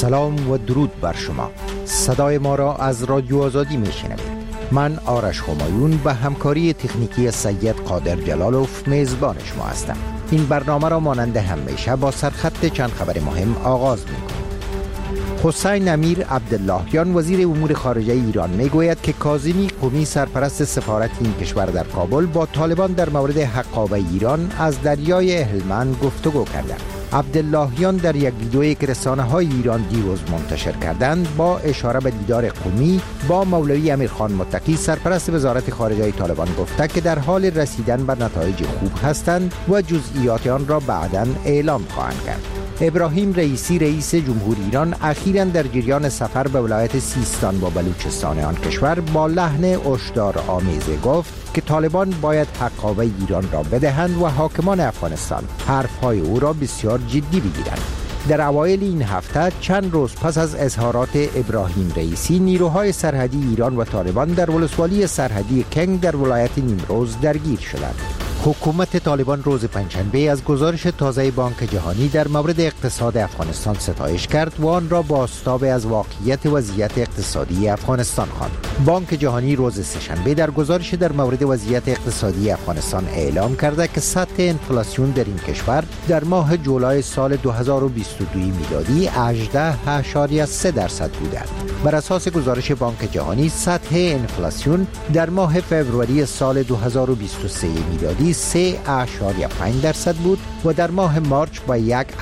سلام و درود بر شما. صدای ما را از رادیو آزادی میشنوید. من آرش همایون به همکاری تکنیکی سید قادر جلالوف میزبان شما هستم. این برنامه را مانند همیشه با سرخط چند خبر مهم آغاز می‌کنیم. حسین امیر عبداللهیان وزیر امور خارجه ایران میگوید که کاظمی قمی سرپرست سفارت این کشور در کابل با طالبان در مورد حقابه ایران از دریای هلمند گفتگو کردند. عبداللهیان در یک ویدئویی که رسانه‌های ایران دیروز منتشر کردند با اشاره به دیدار قمی با مولوی امیرخان متقی سرپرست وزارت خارجه طالبان گفته که در حال رسیدن به نتایج خوب هستند و جزئیات آن را بعداً اعلام خواهند کرد. ابراهیم رئیسی رئیس جمهور ایران اخیراً در جریان سفر به ولایت سیستان و بلوچستان آن کشور با لحن هشدار آمیزی گفت که طالبان باید حقابه ایران را بدهند و حاکمان افغانستان حرفهای او را بسیار جدی بگیرند. در اوایل این هفته چند روز پس از اظهارات ابراهیم رئیسی، نیروهای سرحدی ایران و طالبان در ولسوالی سرحدی کنگ در ولایت نیمروز درگیر شدند. حکومت طالبان روز پنجشنبه از گزارش تازه بانک جهانی در مورد اقتصاد افغانستان ستایش کرد و آن را بازتاب از واقعیت وضعیت اقتصادی افغانستان خواند. بانک جهانی روز سه‌شنبه در گزارش در مورد وضعیت اقتصادی افغانستان اعلام کرده که سطح انفلاسیون در این کشور در ماه جولای سال 2022 میلادی 18.3% بوده. بر اساس گزارش بانک جهانی سطح انفلاسیون در ماه فوریه سال 2023 میلادی 3.5% بود و در ماه مارچ با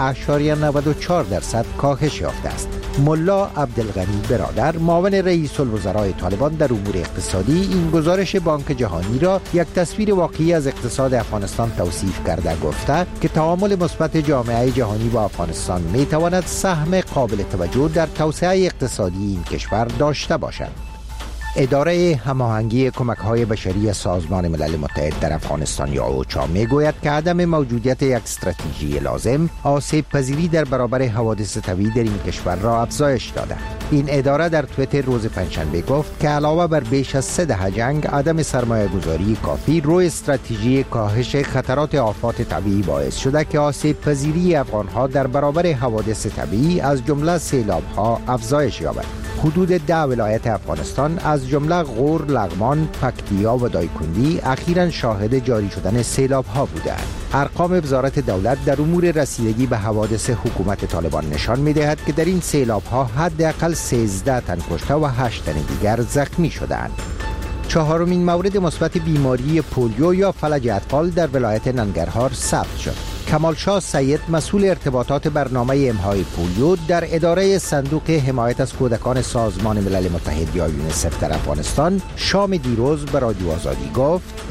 1.94% کاهش یافته است. ملا عبدالغنی برادر معاون رئیس الوزراء طالبان در امور اقتصادی این گزارش بانک جهانی را یک تصویر واقعی از اقتصاد افغانستان توصیف کرده گفته که تعامل مثبت جامعه جهانی با افغانستان می تواند سهم قابل توجه در توسعه اقتصادی این کشور داشته باشد. اداره هماهنگی کمک‌های بشری سازمان ملل متحد در افغانستان یا اوچا میگوید که عدم موجودیت یک استراتژی لازم آسیب پذیری در برابر حوادث طبیعی در این کشور را افزایش داده. این اداره در توییتر روز پنجشنبه گفت که علاوه بر بیش از 3 دهه جنگ، عدم سرمایه‌گذاری کافی روی استراتژی کاهش خطرات آفات طبیعی باعث شده که آسیب پذیری افغان‌ها در برابر حوادث طبیعی از جمله سیلاب‌ها افزایش یابد. حدود 10 ولایت افغانستان از جمله غور، لغمان، پکتیا و دایکندی اخیراً شاهد جاری شدن سیلاب‌ها بودند. ارقام وزارت دولت در امور رسیدگی به حوادث حکومت طالبان نشان می‌دهد که در این سیلاب‌ها حداقل 13 تن کشته و 8 تن دیگر زخمی شدند. چهارمین مورد مثبت بیماری پولیو یا فلج اطفال در ولایت ننگرهار ثبت شد. کمالشاه سید مسئول ارتباطات برنامه امهای پولیو در اداره صندوق حمایت از کودکان سازمان ملل متحد یا یونیسف در افغانستان شام دیروز به رادیو آزادی گفت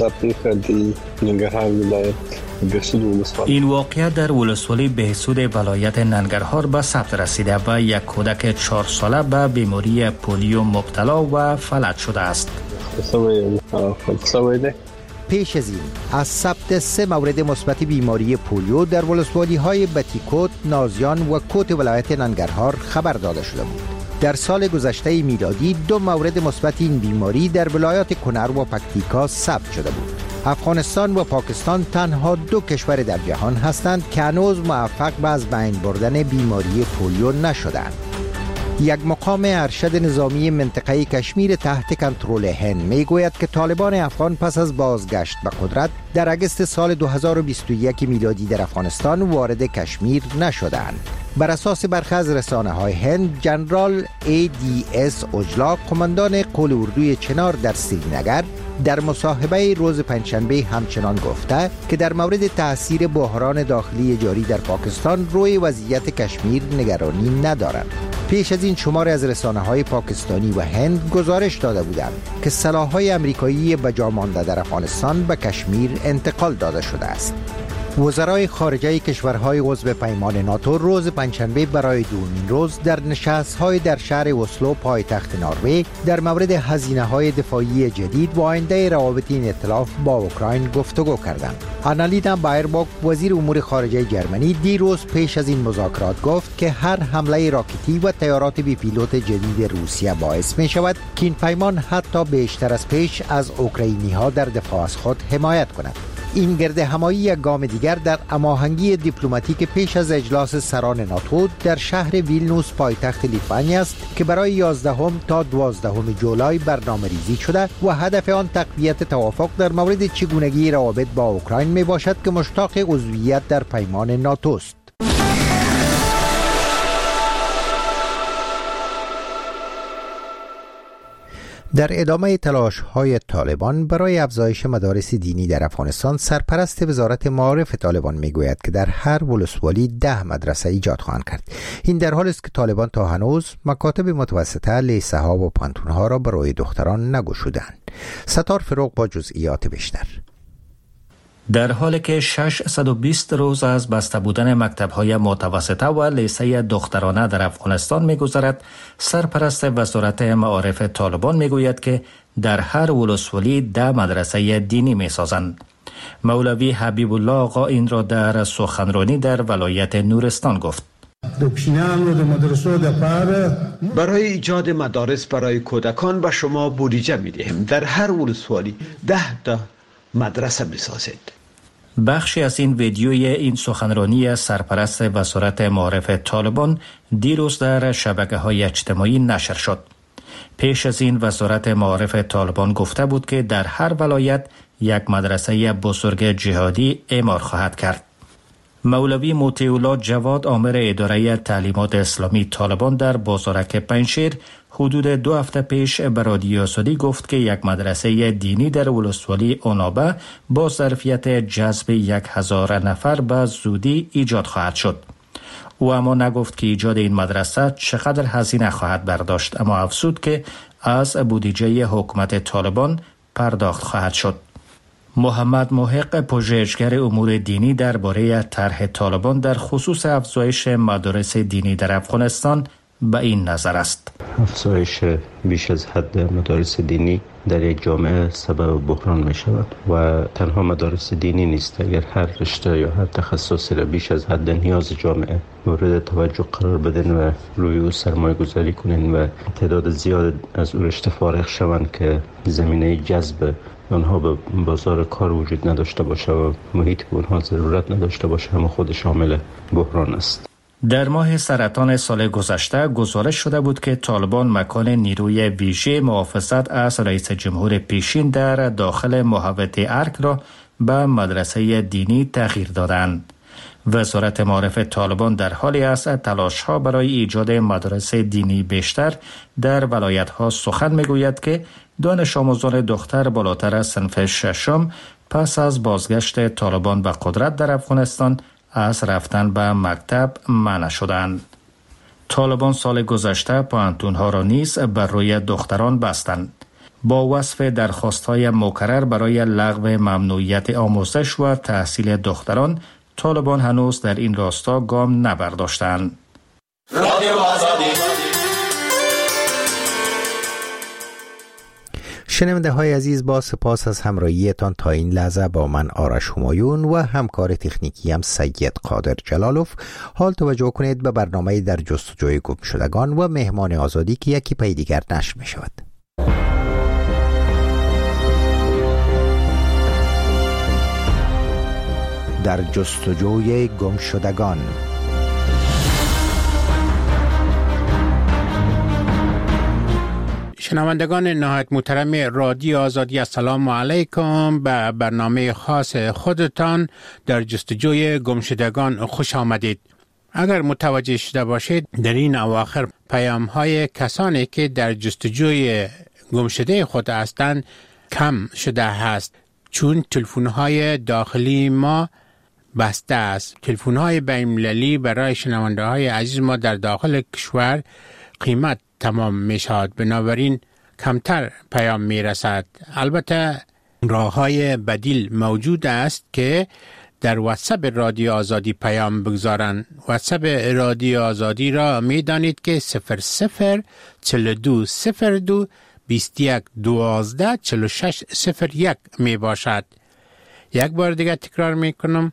این واقعیت در ولسوالی بهسود ولایت ننگرهار به ثبت رسیده و یک کودک 4 ساله به بیماری پولیو مبتلا و فلج شده است. پیش از این از ثبت 3 مورد مثبت بیماری پولیو در ولسوالی‌های بتیکوت، نازیان و کوت ولایت ننگرهار خبر داده شده بود. در سال گذشته میلادی 2 مورد مثبت این بیماری در ولایات کنر و پکتیکا ثبت شده بود. افغانستان و پاکستان تنها 2 کشور در جهان هستند که هنوز موفق به از بین بردن بیماری پولیو نشدند. یک مقام ارشد نظامی منطقه کشمیر تحت کنترل هند میگوید که طالبان افغان پس از بازگشت به قدرت در اگست سال 2021 میلادی در افغانستان وارد کشمیر نشدند. بر اساس برخی از رسانه‌های هند، جنرال ADS اوجلا، قماندان قول اردوی چنار در سرینگر، در مصاحبه روز پنجشنبه همچنان گفته که در مورد تاثیر بحران داخلی جاری در پاکستان روی وضعیت کشمیر نگرانی ندارند. پیش از این شماری از رسانه‌های پاکستانی و هند گزارش داده بودند که سلاح‌های آمریکایی به جا مانده در افغانستان به کشمیر انتقال داده شده است. وزرای خارجه کشورهای عضو پیمان ناتو روز پنجشنبه برای دومین روز در نشست‌های در شهر اسلو پایتخت نروژ در مورد هزینه‌های دفاعی جدید و آینده روابط این ائتلاف با اوکراین گفتگو کردند. آنالینا بایرباک وزیر امور خارجه جرمنی دیروز پیش از این مذاکرات گفت که هر حمله راکتی و طیارات بی پیلوت جدید روسیه باعث می شود که این پیمان حتی بیشتر از پیش از اوکراینی‌ها در دفاع از خود حمایت کند. این گرد همایی یک گام دیگر در هماهنگی دیپلماتیک پیش از اجلاس سران ناتو در شهر ویلنوس پایتخت لیتوانی است که برای 11 تا 12 جولای برنامه‌ریزی شده و هدف آن تقویت توافق در مورد چگونگی روابط با اوکراین می باشد که مشتاق عضویت در پیمان ناتو است. در ادامه تلاش‌های طالبان برای افزایش مدارس دینی در افغانستان، سرپرست وزارت معارف طالبان میگوید که در هر ولسوالی 10 مدرسه ایجاد خواهند کرد. این در حالی است که طالبان تا هنوز مکاتب متوسطه، لیسه ها و پانتون‌ها را برای دختران نگشودند. ستار فروغ با جزئیات بیشتر. در حالی که 620 روز از بسته بودن مکتب‌های متوسطه و لیسه دخترانه در افغانستان می‌گذرد، سرپرست وزارت معارف طالبان می‌گوید که در هر ولسوالی 10 مدرسه دینی می‌سازند. مولوی حبیب الله آقا این را در سخنرانی در ولایت نورستان گفت. برای ایجاد مدارس برای کودکان به شما بودجه می‌دهیم. در هر ولسوالی 10 مدرسه بسازید. بخشی از این ویدیوی این سخنرانی سرپرست وزارت معارف طالبان دیروز در شبکه‌های اجتماعی نشر شد. پیش از این وزارت معارف طالبان گفته بود که در هر ولایت یک مدرسه بزرگ جهادی اعمار خواهد کرد. مولوی مطیع الله جواد آمر اداره تعلیمات اسلامی طالبان در بازارک پنجشیر حدود 2 هفته پیش به رادیو آزادی گفت که یک مدرسه دینی در ولسوالی اونابه با ظرفیت جذب 1000 نفر به زودی ایجاد خواهد شد. او اما نگفت که ایجاد این مدرسه چقدر هزینه خواهد برداشت، اما افزود که از بودجه حکومت طالبان پرداخت خواهد شد. محمد محق، پژوهشگر امور دینی، درباره طرح طالبان در خصوص افزایش مدارس دینی در افغانستان به این نظر است. افزایش بیش از حد مدارس دینی در یک جامعه سبب بحران می شود و تنها مدارس دینی نیست. اگر هر رشته یا هر تخصصی را بیش از حد نیاز جامعه مورد توجه قرار بدن و روی او سرمایه گذاری کنین و تعداد زیاد از او رشته فارغ شوند که زمینه جذب آنها به بازار کار وجود نداشته باشه و محیط به آنها ضرورت نداشته باشه، هم خود شامل بحران است. در ماه سرطان سال گذشته گزارش شده بود که طالبان مکان نیروی ویژه محافظت از رئیس جمهور پیشین در داخل محوطه ارک را به مدرسه دینی تغییر دادند. وزارت معارف طالبان در حالی است تلاش‌ها برای ایجاد مدارس دینی بیشتر در ولایت‌ها سخن می‌گوید که دانش آموزان دختر بالاتر از صنف ششم پس از بازگشت طالبان به قدرت در افغانستان از رفتن به مکتب منع شدند. طالبان سال گذشته پانتون‌ها را نیز بر روی دختران بستند. با وصف درخواست‌های مکرر برای لغو ممنوعیت آموزش و تحصیل دختران، طالبان هنوز در این راستا گام نبرداشتند. شنونده های عزیز، با سپاس از همراهیتان تا این لحظه با من آرش همایون و همکار تکنیکی هم سید قادر جلالوف. حال توجه کنید به برنامه در جستجوی گمشدگان و مهمان آزادی که یکی پی دیگر نشر می شود. در جستجوی گمشدگان. شنوندگان نهایت محترم رادیو آزادی، السلام علیکم. به برنامه خاص خودتان در جستجوی گمشدگان خوش آمدید. اگر متوجه شده باشید در این اواخر پیام های کسانی که در جستجوی گمشده خود هستند کم شده است، چون تلفن های داخلی ما بسته است. تلفن های بین‌المللی برای شنونده های عزیز ما در داخل کشور قیمت تمام می شود، بنابراین کمتر پیام می رسد. البته راه های بدیل موجود است که در واتساپ رادیو آزادی پیام بگذارند. واتساپ رادیو آزادی را می دانید که 004202 2112 4601 می باشد. یک بار دیگر تکرار می کنم،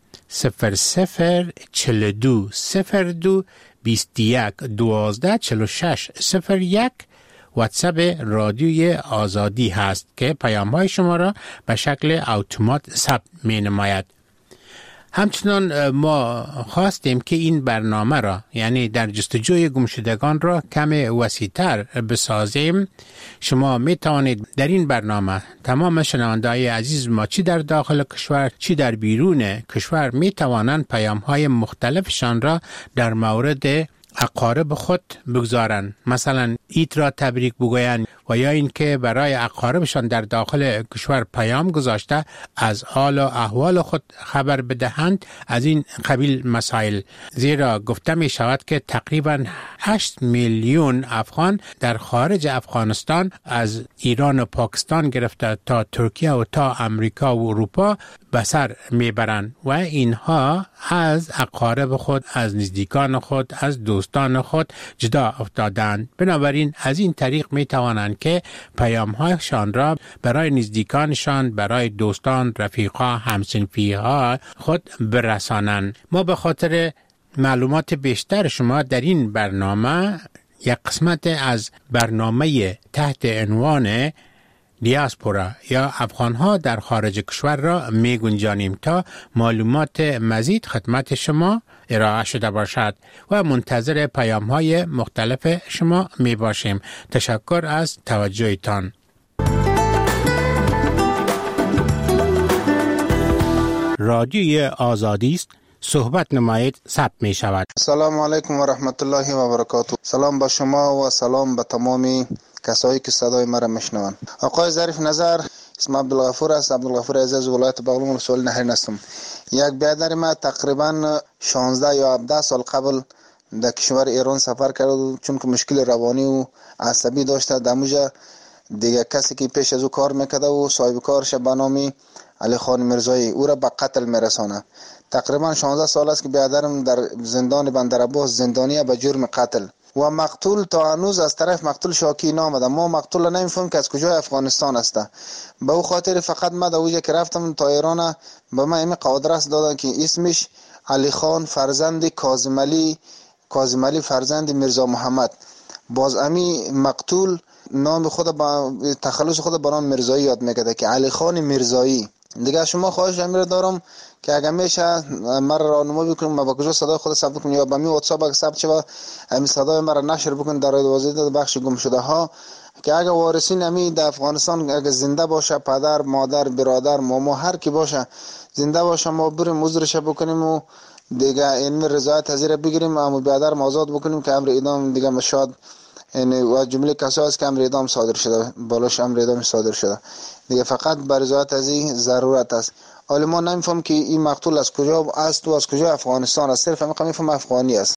004202 2112 4601 واتساپ رادیوی آزادی هست که پیام های شما را به شکل اتومات ثبت می نماید. همچنان ما خواستیم که این برنامه را یعنی در جستجوی گمشدگان را کم وسیع‌تر بسازیم. شما می توانید در این برنامه تمام شنونده‌های عزیز ما چی در داخل کشور چی در بیرون کشور می توانند پیام های مختلفشان را در مورد اقارب خود بگذارند. مثلا عید را تبریک بگویند و یا اینکه برای اقاربشان در داخل کشور پیام گذاشته از حال و احوال خود خبر بدهند. از این قبیل مسائل، زیرا گفته می شود که تقریبا 8 میلیون افغان در خارج افغانستان از ایران و پاکستان گرفته تا ترکیه و تا امریکا و اروپا به سر میبرند و اینها از اقارب خود، از نزدیکان خود، از دوستان خود جدا افتادند. بنابراین از این طریق می توانند که پیام هایشان را برای نزدیکانشان، برای دوستان، رفیقا، همسنفی ها خود برسانند. ما به خاطر معلومات بیشتر شما در این برنامه یک قسمت از برنامه تحت عنوان دیاسپورا یا افغانها در خارج کشور را می گنجانیم تا معلومات مزید خدمت شما ارائه شده باشد و منتظر پیام های مختلف شما می باشیم. تشکر از توجهتان. رادیوی آزادی است. صحبت نمایید ثبت می شود. سلام علیکم و رحمت الله و برکاته. سلام به شما و سلام به تمامی کسایی که صدای مرا میشنوند. آقای ظریف نظر، اسم عبدالغفور است. عبدالغفور عزیز، ولایت بغلان ولسوالی نهرین هستم. یک برادر ما تقریبا 16 یا 17 سال قبل در کشور ایران سفر کرد، چون که مشکل روانی و عصبی داشته. دموجا دیگه کسی که پیش از او کار میکرده و صاحب کارش به نام علی خان میرزایی او را به قتل میرسانه. تقریبا 16 سال است که برادرم در زندان بندرعباس زندانیه به جرم قتل و مقتول تا هنوز از طرف مقتول شاکی نامده. ما مقتول نمیفهم که از کجای افغانستان است. به او خاطر فقط ما در اوجه که رفتم تا ایران به ما این قادرس دادن که اسمش علی خان فرزند کاظم علی فرزند میرزا محمد. باز امی مقتول نام خود با تخلص خود به نام میرزایی یاد میکرده که علی خان میرزایی. دیگه شما خواهش امیر دارم که اگر میشه مرا راهنمایی بکنید ما با کجا صدای خود ثبت کنم یا با می واتساپ اگه ثبت شه همین صدای مرا نشر بکنید در وزارت بخش گم شده ها، که اگه وارثین امی در افغانستان اگه زنده باشه، پدر، مادر، برادر، ماما، هر کی باشه زنده باشه، ما بریم عذرش بکنیم و دیگه این رضایت حاضر بگیریم، اما برادر آزاد بکنیم که امر اعدام دیگه مشاد یعنی و جمله کسایی است که امر اعدام صادر شده، بالاش امر اعدام صادر شده دیگه. فقط بر رضایت از این ضرورت است. حالا ما نمیفهم که این مقتول از کجا است و از کجا افغانستان است، صرف میفهم افغانی است.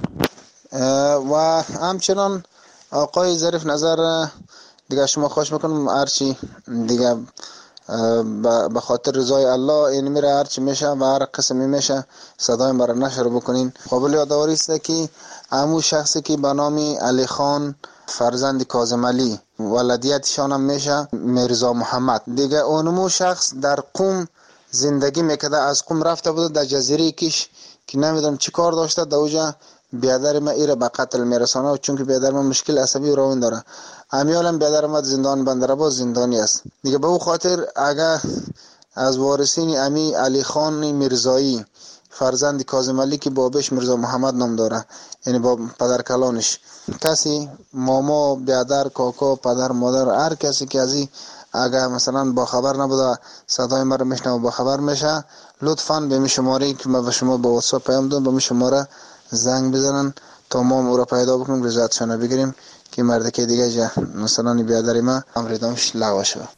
و همچنان آقای ظریف نظر دیگه شما خواهش میکنم هرچی دیگه به خاطر رضای الله این میره هرچی میشه و هر قسمی میشه صدای مرا نشر بکنین. قابل یادآوری است که همون شخصی که به نام علی خان فرزند کاظم علی ولادیتشان هم میشه میرزا محمد. دیگه اونمو شخص در قم زندگی میکرده، از قم رفته بود در جزیره کش که نمیدونم چی کار داشته، در اوجا بیادر ما ایره به قتل میرسانه و چون که بیادر ما مشکل عصبی و روان داره. امیالم بیادر ما زندان بندرعباس زندانی است دیگه. به او خاطر اگر از وارثین امی علی خان میرزایی فرزند کاظم علی که بابش میرزا محمد نام داره، یعنی با پدر کلانش، کسی ماما، بیادر، کاکا، پدر، مادر، هر کسی که از این اگر مثلا با خبر نبوده صدای ما رو میشنوه با خبر میشه، لطفاً به می شماره که ما به شما با واتساپ پیام دادم به می شماره زنگ بزنن تا ما او را پیدا بکنیم، رضایتشان بگیریم که مرد که دیگه مثلا بیادر ما امر اعدامش لغو شود.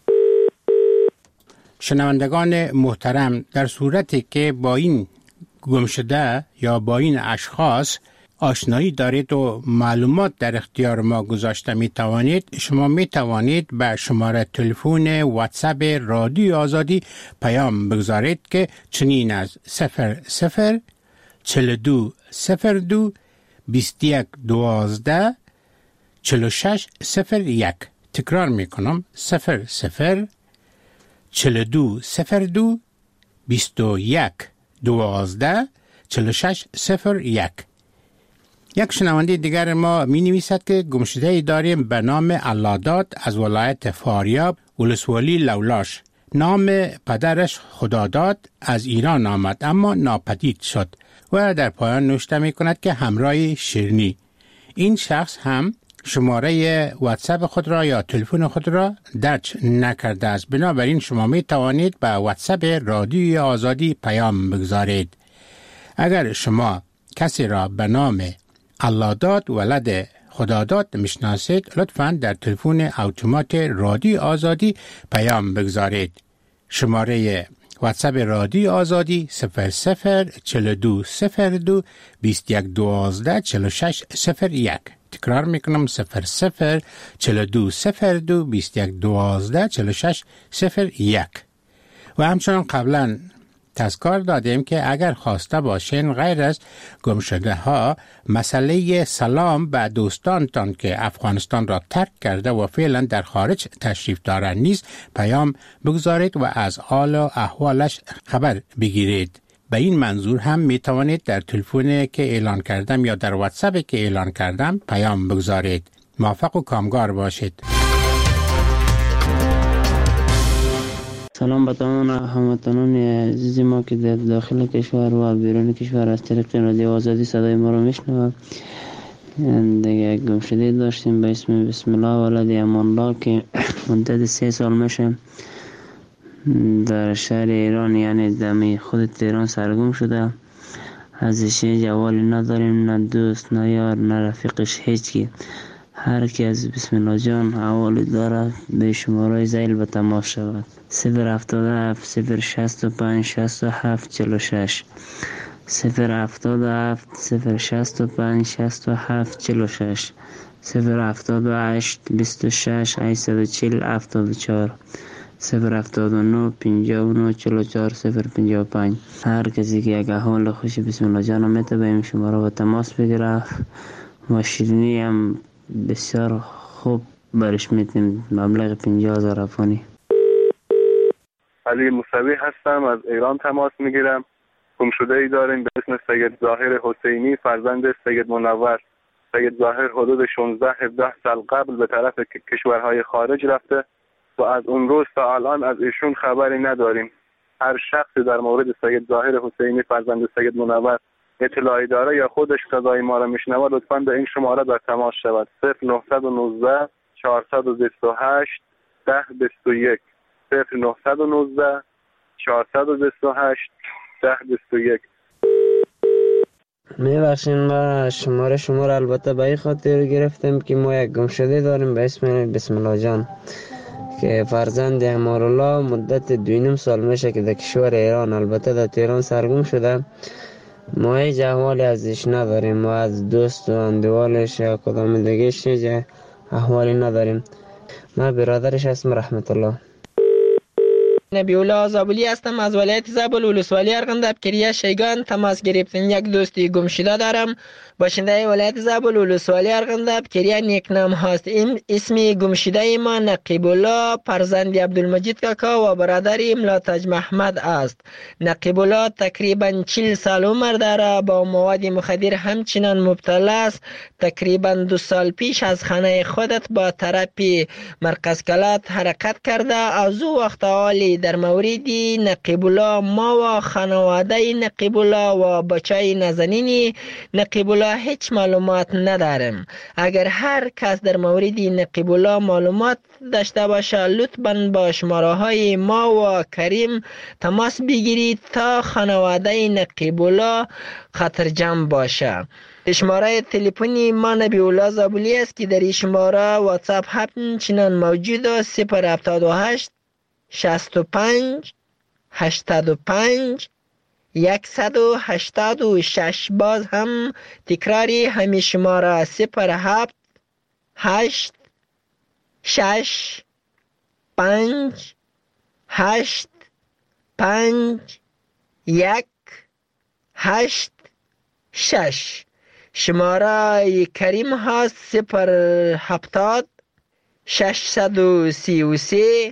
شنوندگان محترم، در صورتی که با این گمشده یا با این اشخاص آشنایی دارید و معلومات در اختیار ما گذاشته شما می توانید به شماره تلفن واتساپ رادیو آزادی پیام بگذارید که چنین از 00 42 02 21 12 46 01. تکرار می کنم 00 42 02 21 12 46 01. یک شنونده دیگر ما می نویسد که گمشده داریم به نام اللهداد از ولایت فاریاب ولسوالی لولاش. نام پدرش خداداد از ایران آمد اما ناپدید شد و در پایان نوشته می کند که همراه شیرینی. این شخص هم شماره واتساپ خود را یا تلفن خود را درج نکرده است. بنابراین شما می توانید به واتساپ رادیوی آزادی پیام بگذارید. اگر شما کسی را به نام اللهداد ولد خداداد میشناسید لطفاً در تلفن اتومات رادیو آزادی پیام بگذارید. شماره واتساپ رادیو آزادی 004202 2112 4601. تکرار میکنم 004202 2112 4601. و همچنان قبلا تذکر دادیم که اگر خواسته باشین غیر از گمشده ها مسئله سلام به دوستانتان که افغانستان را ترک کرده و فعلا در خارج تشریف دارند نیز پیام بگذارید و از حال و احوالش خبر بگیرید. به این منظور هم می توانید در تلفنی که اعلان کردم یا در واتساپی که اعلان کردم پیام بگذارید. موفق و کامگار باشید. سلام به تمام هموطنان عزیز ما که در داخل کشور و بیرون کشور از طریق رادیو آزادی صدای ما رو میشنوند. دیگه گمشده داشتیم به اسم بسم الله ولد امان الله که مدت 3 سال میشه در شهر ایران یعنی دمی خود تهران سرگم شده. ازش جوالی نداریم، نه دوست نه یار نه رفیقش، هیچکی. هر کی از بسم الله جان حوالی داره به شماره زیل به تماس شود. 077 065 67 46 077 065 67 46 078 26 840 74 079 59 44 055. هر کسی که یک احوال خوشی بسم الله جان میته به این شماره با تماس بگیره و شیرینی هم بسیار خوب برش میتیم. مبلغ 50,000 افغانی. علی موسوی هستم، از ایران تماس میگیرم. گمشده ای داریم به اسم سید ظاهر حسینی فرزند سید منور. سید ظاهر حدود 16-17 سال قبل به طرف کشورهای خارج رفته و از اون روز تا الان از ایشون خبری نداریم. هر شخصی در مورد سید ظاهر حسینی فرزند سید منور اطلاعی داره یا خودش صدای ما را میشنوه لطفاً به این شماره در تماس شود. 0919 428 1021 0919 428 1021. میبخشین ما شماره البته به این خاطر گرفتیم که ما یک گمشده داریم به اسم بسم الله جان که فرزند امارالله مدت 2.5 سال میشه که در کشور ایران البته در تهران سرگم شده. ما هیچ احوالی ازش نداریم، ما از دوست و اندوالش یا کدام دیگهش هیچ احوالی نداریم. من برادرش هستم رحمت الله. نبی‌الله زابلی هستم از ولایت زابل ولسوالی ارغنداب کریه شیگان تماس گرفتم. یک دوستی گمشده دارم باشنده ولایت زابل ولسوالی ارغنداب کریه نیکنام هست. این اسم گمشده ما نقیب الله فرزند عبدالمجید کاکا و برادر ملاتج محمد است. نقیب الله تقریبا 40 سال عمر داره، با مواد مخدر همچنان مبتلا است. تقریبا 2 سال پیش از خانه خودت با تراپی مرکز کلات حرکت کرده. از او وقت حالی در مورد نقیب الله ما و خانواده نقیب الله و بچه نازنین نقیب الله هیچ معلومات نداریم. اگر هر کس در مورد نقیب الله معلومات داشته باشه لطفاً با شماره های ما و کریم تماس بگیرید تا خانواده نقیب الله خطرجم باشه. شماره تلفنی ما نبی‌الله زابلی است که در این شماره واتساپ همچنان موجود است. 078 65 85 186. باز هم تکراری همین شماره 07 8 6 5 8 5 1 8 6. شماره کریم هست 070 633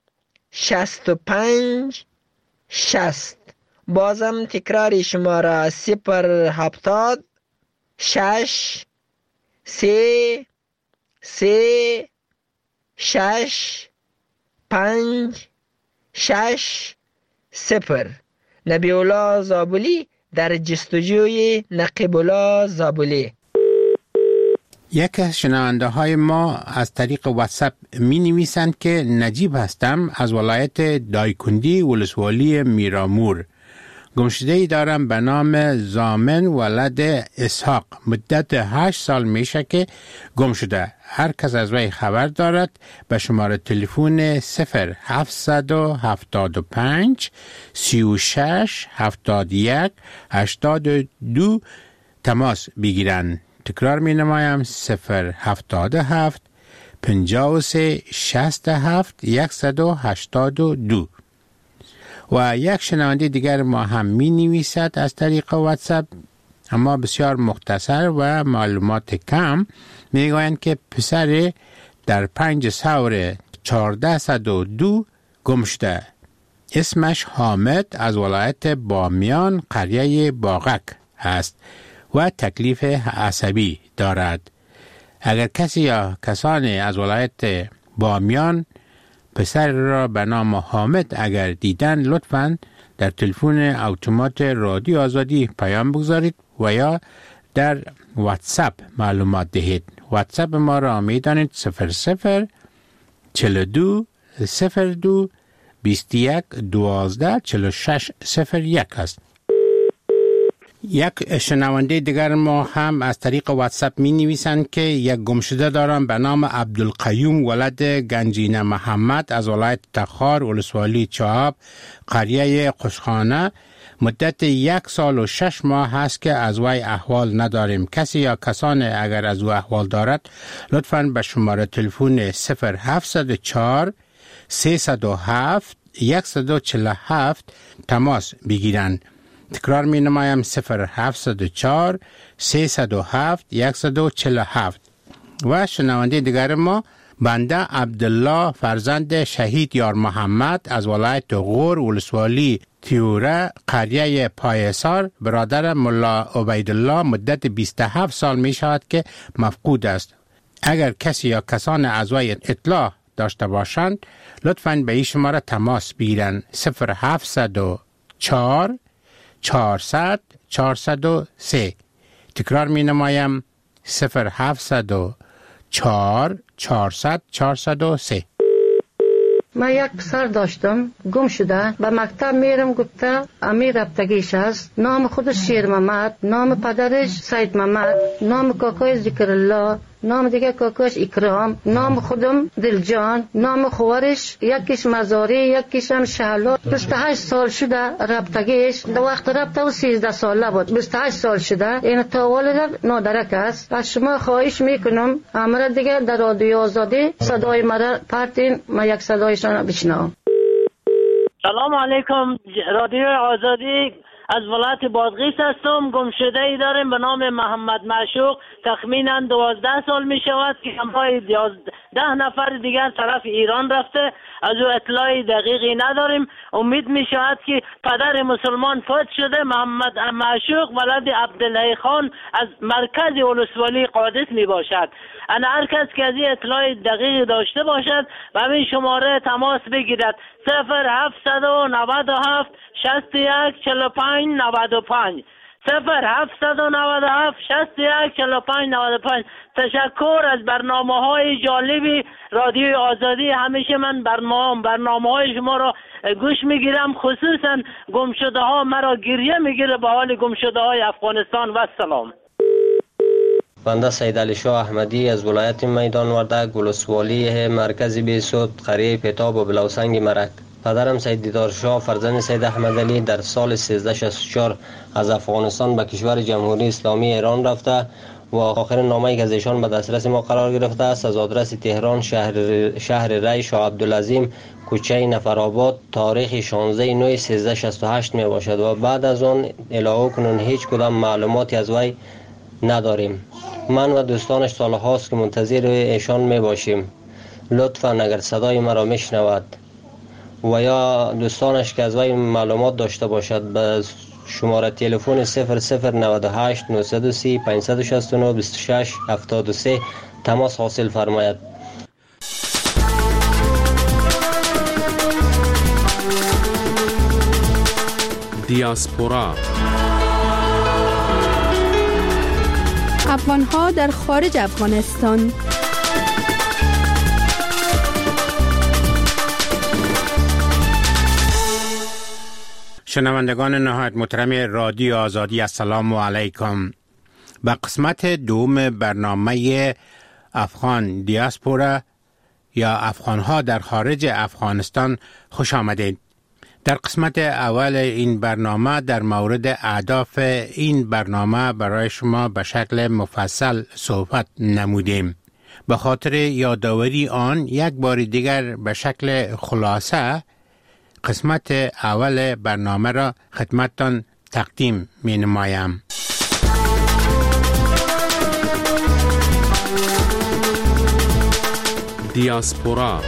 65 60. بازم تکراری شماره 070 6 3 3 6 5 6 0. نبی‌الله زابلی در جستجوی نقیب‌الله زابلی. یک از شنونده های ما از طریق واتساپ می نویسند که نجیب هستم از ولایت دایکندی ولسوالی میرامور. گمشده‌ای دارم به نام زامن ولد اسحاق. مدت 8 سال میشه که گم شده. هر کس از وی خبر دارد به شماره تلفن 0775 36 71 82 تماس بگیرند. تکرار می نمایم 077 53 67 182. و یک شنونده دیگر ما هم می نویسد از طریق واتساپ، اما بسیار مختصر و معلومات کم. می گویند که پسر در 5 سور 1402 گم شده. اسمش حامد از ولایت بامیان قریه باغک است و تکلیف عصبی دارد. اگر کسی یا کسانی از ولایت بامیان پسر را به نام حامد اگر دیدن، لطفاً در تلفن اتومات رادیو آزادی پیام بگذارید و یا در واتساپ معلومات دهید. واتساپ ما را می دانید 00 42 02 21 12 46 01 است. یک شنونده دیگر ما هم از طریق واتساپ می نویسند که یک گمشده دارم به نام عبدالقیوم ولد گنجینه محمد از ولایت تخار ولسوالی چهاب قریه قشخانه. مدت 1 سال و 6 ماه هست که از وی احوال نداریم. کسی یا کسان اگر از او احوال دارد لطفاً به شماره تلفن 0704 307 147 تماس بگیرند. تکرار می نمایم 0704 307 147. و شنونده دیگر ما بنده عبدالله فرزند شهید یار محمد از ولایت غور ولسوالی تیوره قریه پایسار برادر ملا عبیدالله مدت 27 سال می شود که مفقود است. اگر کسی یا کسان از وی اطلاع داشته باشند لطفاً به این شماره تماس بگیرند 0704 400 403. تکرار می نمایم 0704 400 403. من یک پسر داشتم گم شده. به مکتب میرم گفته امیر رفتگیش است. نام خودش شیر محمد، نام پدرش سید محمد، نام کاکای ذکر الله، نام دیگه کاکاش اکرام، نام خودم دلجان، نام خوارش یکیش مزاری یکیش هم شهلا. 28 سال شده رفتگیش. در وقت رفته و 13 ساله بود. 28 سال شده. این تا والد نادرک است. از شما خواهش میکنم امر دیگه در رادیو آزادی صدای مرا پرتین، من یک صدایشان بشنوم. سلام علیکم. رادیو آزادی از ولایت بادغیس هستم. گمشده ای داریم به نام محمد معشوق. تخمینا 12 سال می شود که همراه 11 نفر دیگر طرف ایران رفته. از او اطلاعی دقیقی نداریم. امید می شود که پدر مسلمان فوت شده. محمد معشوق ولد عبدالله خان از مرکز ولسوالی قادس می باشد. انا هر کس که از این اطلاع دقیقی داشته باشد و همین شماره تماس بگیرد 0797 61 45 95 0797 61 45 95. تشکر از برنامه‌های جالبی رادیو آزادی. همیشه من برنامه‌های شما را گوش میگیرم. خصوصا گمشده ها مرا گریه میگیره به حال گمشده های افغانستان. و سلام. بنده سید علی شاه احمدی از ولایت میدان وردک ولسوالی مرکز بیسود قریه پتاب و بلوسنگ مرک. پدرم سید دیدار شاه فرزند سید احمد علی در سال 1364 از افغانستان به کشور جمهوری اسلامی ایران رفته و آخرین نامه‌ای که از ایشان به دسترس ما قرار گرفته است از آدرس تهران شهر ری شاه عبدالعظیم کوچه نفرآباد تاریخ 16/9/1368 می باشد و بعد از آن الی کنون هیچ کدام معلوماتی از وی نداریم. من و دوستانش سالهاست که منتظر ایشان می باشیم. لطفاً اگر صدای مرا میشنود و یا دوستانش که از وی معلومات داشته باشد به شماره تلفن 0098 930 569 26 73 تماس حاصل فرماید. دیاسپورا افغان‌ها در خارج افغانستان. شنوندگان نهایت محترم رادیو آزادی السلام علیکم. به قسمت دوم برنامه افغان دیاسپورا یا افغان‌ها در خارج افغانستان خوش آمدید. در قسمت اول این برنامه در مورد اهداف این برنامه برای شما به شکل مفصل صحبت نمودیم. به خاطر یادآوری آن یک بار دیگر به شکل خلاصه قسمت اول برنامه را خدمتتان تقدیم می نمایم. دیاسپورا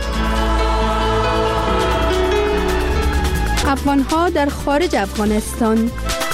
افغان‌ها در خارج افغانستان.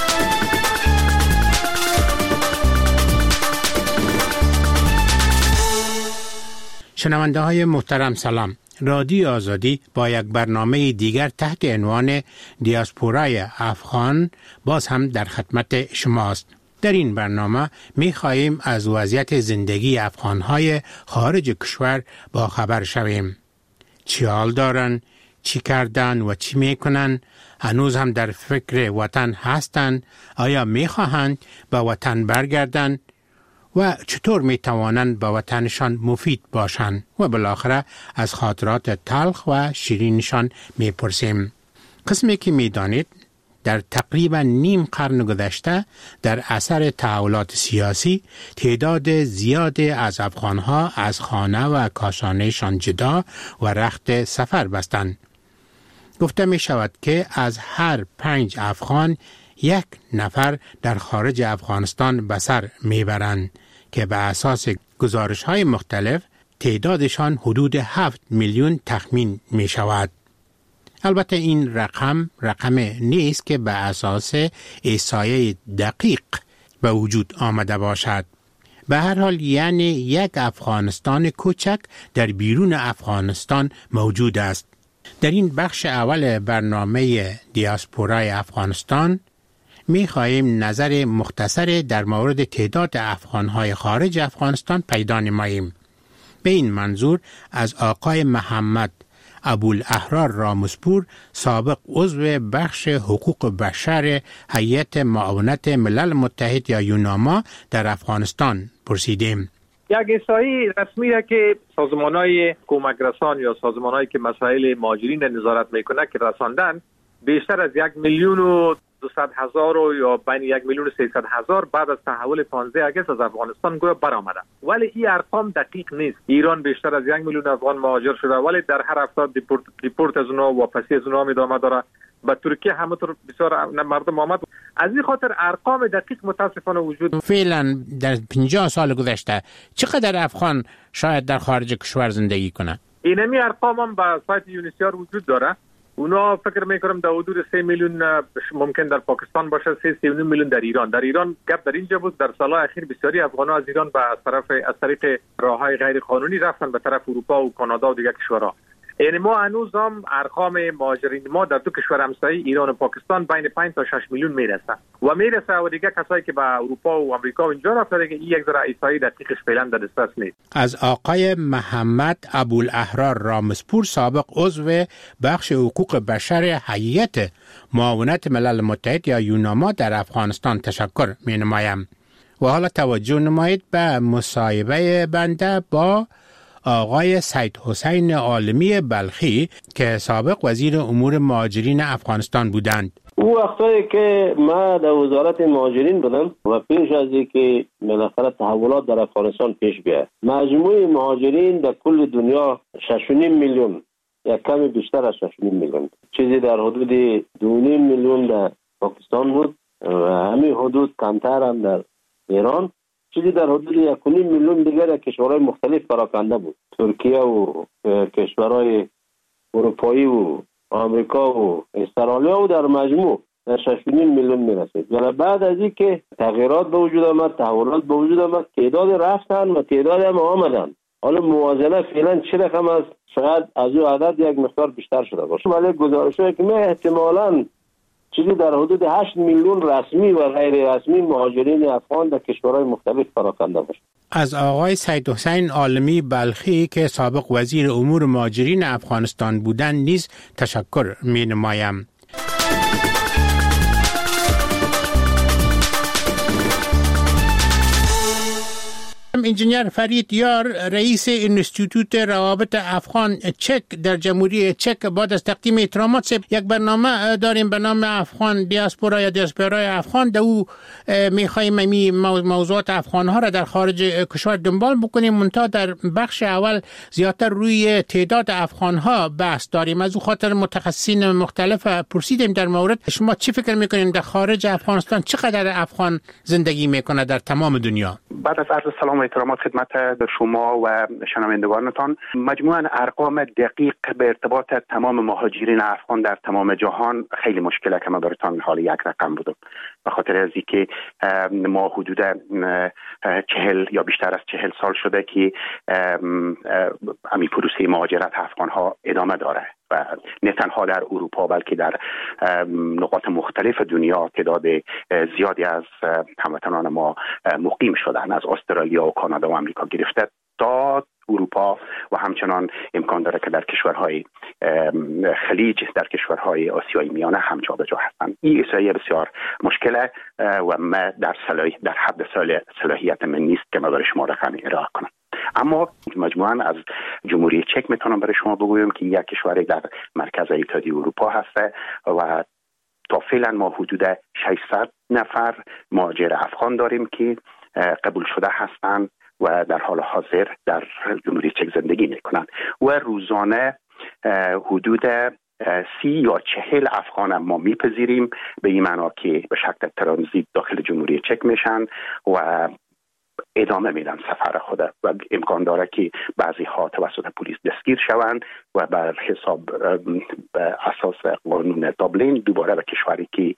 شنونده های محترم سلام. رادیو آزادی با یک برنامه دیگر تحت عنوان دیاسپورای افغان باز هم در خدمت شماست. در این برنامه می خواهیم از وضعیت زندگی افغان‌های خارج کشور با خبر شویم. چی حال دارن، چی کردن و چی میکنن، هنوز هم در فکر وطن هستند، آیا میخواهند به وطن برگردن و چطور میتوانند به وطنشان مفید باشند و بالاخره از خاطرات تلخ و شیرینشان میپرسیم. قسمی که میدانید در تقریبا نیم قرن گذشته در اثر تحولات سیاسی تعداد زیادی از افغانها از خانه و کاشانهشان جدا و رخت سفر بستند. گفته می شود که از هر 5 افغان 1 نفر در خارج افغانستان به سر می برند که به اساس گزارش های مختلف تعدادشان حدود 7 میلیون تخمین می شود. البته این رقم نیست که به اساس احصایه دقیق به وجود آمده باشد. به هر حال یعنی یک افغانستان کوچک در بیرون افغانستان موجود است. در این بخش اول برنامه دیاسپورای افغانستان می خواهیم نظر مختصر در مورد تعداد افغانهای خارج افغانستان پیدا نماییم. به این منظور از آقای محمد ابوالاحرار رامسپور سابق عضو بخش حقوق بشر هیئت معاونت ملل متحد یا یوناما در افغانستان پرسیدیم. یک احصایی رسمی را که سازمان‌های کمک رسان یا سازمان‌هایی که مسائل مهاجرین نظارت میکنه که رساندن بیشتر از 1,200,000 یا بین 1,300,000 بعد از تحول 15 اگست از افغانستان گویا برآمده. ولی این ارقام دقیق نیست. ایران بیشتر از 1 میلیون افغان مهاجر شده ولی در هر هفته دیپورت از اونها واپسی از اونها ادامه داره. به ترکیه همونطور بسیار مردم آمد. از این خاطر ارقام دقیق متاسفانه وجود. فعلا در 50 سال گذشته چقدر افغان شاید در خارج کشور زندگی کنه؟ اینمی ارقام هم به سایت یونیسیار وجود داره. اونا فکر میکنم در حدود 3 میلیون ممکن در پاکستان باشه، 3.9 میلیون در ایران. در ایران گپ در اینجا بود در سالهای اخیر بسیاری افغان‌ها از ایران از طریق راههای غیر قانونی رفتن به طرف اروپا و کانادا و دیگر کشورها. یعنی ما هنوز هم ارقام مهاجرین ما در دو کشور همسایه ایران و پاکستان بین 5 تا 6 میلیون میرسه و دیگه کسایی که به اروپا و آمریکا و اینجا رفتن که این یک ذره احصایی دقیقش فعلا در دسترس نیست. از آقای محمد ابوالاحرار رامسپور سابق عضو بخش حقوق بشر هیئت معاونت ملل متحد یا یوناما در افغانستان تشکر می‌نمایم. و حالا توجه نمایید به مصاحبه بنده با آقای سید حسین عالمی بلخی که سابق وزیر امور مهاجرین افغانستان بودند. او وقتی که ما در وزارت مهاجرین بودم و پیش از اینکه بالاخره تحولات در افغانستان پیش بیاد، مجموع مهاجرین در کل دنیا 6.5 میلیون یا کمی بیشتر از 6.5 میلیون، چیزی در حدود 2.5 میلیون در پاکستان بود و همین حدود کمتر هم در ایران، چیزی در حدود 1.5 میلیون دیگر کشورهای مختلف پراکنده بود. ترکیه و کشورهای اروپایی و آمریکا و استرالیا و در مجموع در 6.5 میلیون میرسید. ولی بعد از این که تغییرات به وجود آمد، تحولات به وجود آمد، تعداد رفتن و تعداد هم آمدن. حالا موازنه فعلا چه رقم است؟ شاید از او عدد یک مقدار بیشتر شده باشه. ولی گزارش‌هایی که احتمالاً چیزی در حدود 8 میلیون رسمی و غیر رسمی مهاجرین افغان در کشورهای مختلف پراکنده باشه. از آقای سید حسین عالمی بلخی که سابق وزیر امور مهاجرین افغانستان بودند نیز تشکر می‌نمایم. انجینیر فرید یار رئیس انستیتوت روابط افغان چک در جمهوری چک بعد از تقدیم احترامات یک برنامه داریم به نام افغان دیاسپورا یا دیاسپورای افغان. در او میخواییم موضوعات افغان ها را در خارج کشور دنبال بکنیم. منتها در بخش اول زیادتر روی تعداد افغان ها بحث داریم. از او خاطر متخصصین مختلف پرسیدیم در مورد شما چی فکر میکنین در خارج افغانستان چقدر افغان زندگی میکنه در تمام دنیا؟ بعد از عرض سلام و احترامات خدمت شما و شنوندگانتان، مجموعاً ارقام دقیق به ارتباط تمام مهاجرین افغان در تمام جهان خیلی مشکله که من براتون حال یک رقم بدم، به خاطر از اینکه ما حدود 40 یا بیشتر از 40 سال شده که همین پروسه مهاجرت افغان ها ادامه داره و نه تنها در اروپا بلکه در نقاط مختلف دنیا تعداد زیادی از هموطنان ما مقیم شدن، از استرالیا و کانادا و آمریکا گرفته تا اروپا و همچنان امکان داره که در کشورهای خلیج، در کشورهای آسیای میانه هم جا به جا هستند. این احصایه بسیار مشکله و ما در حد صلاحیت من نیست که ما برای شما رقم ارائه کنم. اما مجموعاً از جمهوری چک میتونم برای شما بگویم که یک کشور در مرکز اتحادیه اروپا هسته و تا فعلا ما حدود 600 نفر مهاجر افغان داریم که قبول شده هستند و در حال حاضر در جمهوری چک زندگی میکنند و روزانه حدود 30 یا 40 افغان ما میپذیریم، به این معنا که به شکل ترانزیت داخل جمهوری چک میشن و ادامه میدن سفر خود و امکان داره که بعضی ها توسط پلیس دستگیر شوند و بر حساب اساس قانون دابلین دوباره به کشوری که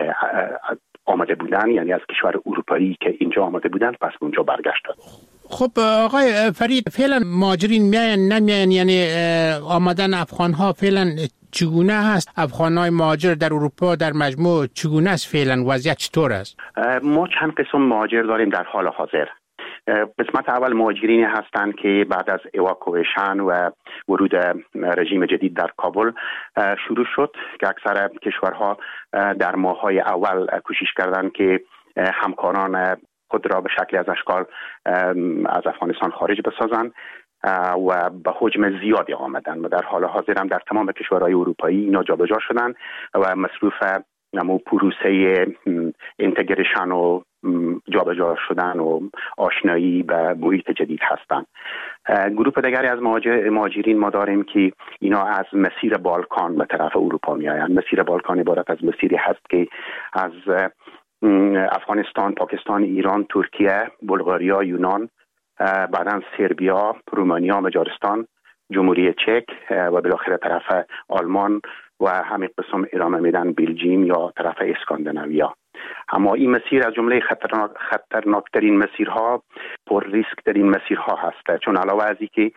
آمده بودن، یعنی از کشور اروپایی که اینجا آمده بودن پس اونجا برگشتن. خب آقای فرید، فعلا مهاجرین میاین نمیاین، یعنی آمدن افغان ها فعلا چگونه هست؟ افغان های مهاجر در اروپا در مجموع چگونه است؟ فعلا وضعیت چطور است؟ ما چند قسم مهاجر داریم در حال حاضر. قسمت اول مهاجرینی هستند که بعد از اواکویشن و ورود رژیم جدید در کابل شروع شد که اکثر کشورها در ماه‌های اول کوشش کردند که همکاران خود را به شکل از اشکال از افغانستان خارج بسازند و به حجم زیادی آمدن و در حال حاضر هم در تمام کشورهای اروپایی اینا جابجا شدن و مصروف نمو پروسه اینتگریشن و جابجا شدن و آشنایی به محیط جدید هستند. گروه دیگری از مهاجرین ما داریم که اینا از مسیر بالکان به طرف اروپا می آیند. مسیر بالکان عبارت از مسیری هست که از افغانستان، پاکستان، ایران، ترکیه، بلغاریا، یونان، بعداً سربیا، رومانیا، مجارستان، جمهوری چک و بالاخره طرف آلمان و همین قسم ادامه میدن بلژیم یا طرف اسکاندیناویا. اما این مسیر از جمله خطرناکترین مسیرها، پر ریسک ترین مسیرها هست، چون علاوه از اینکه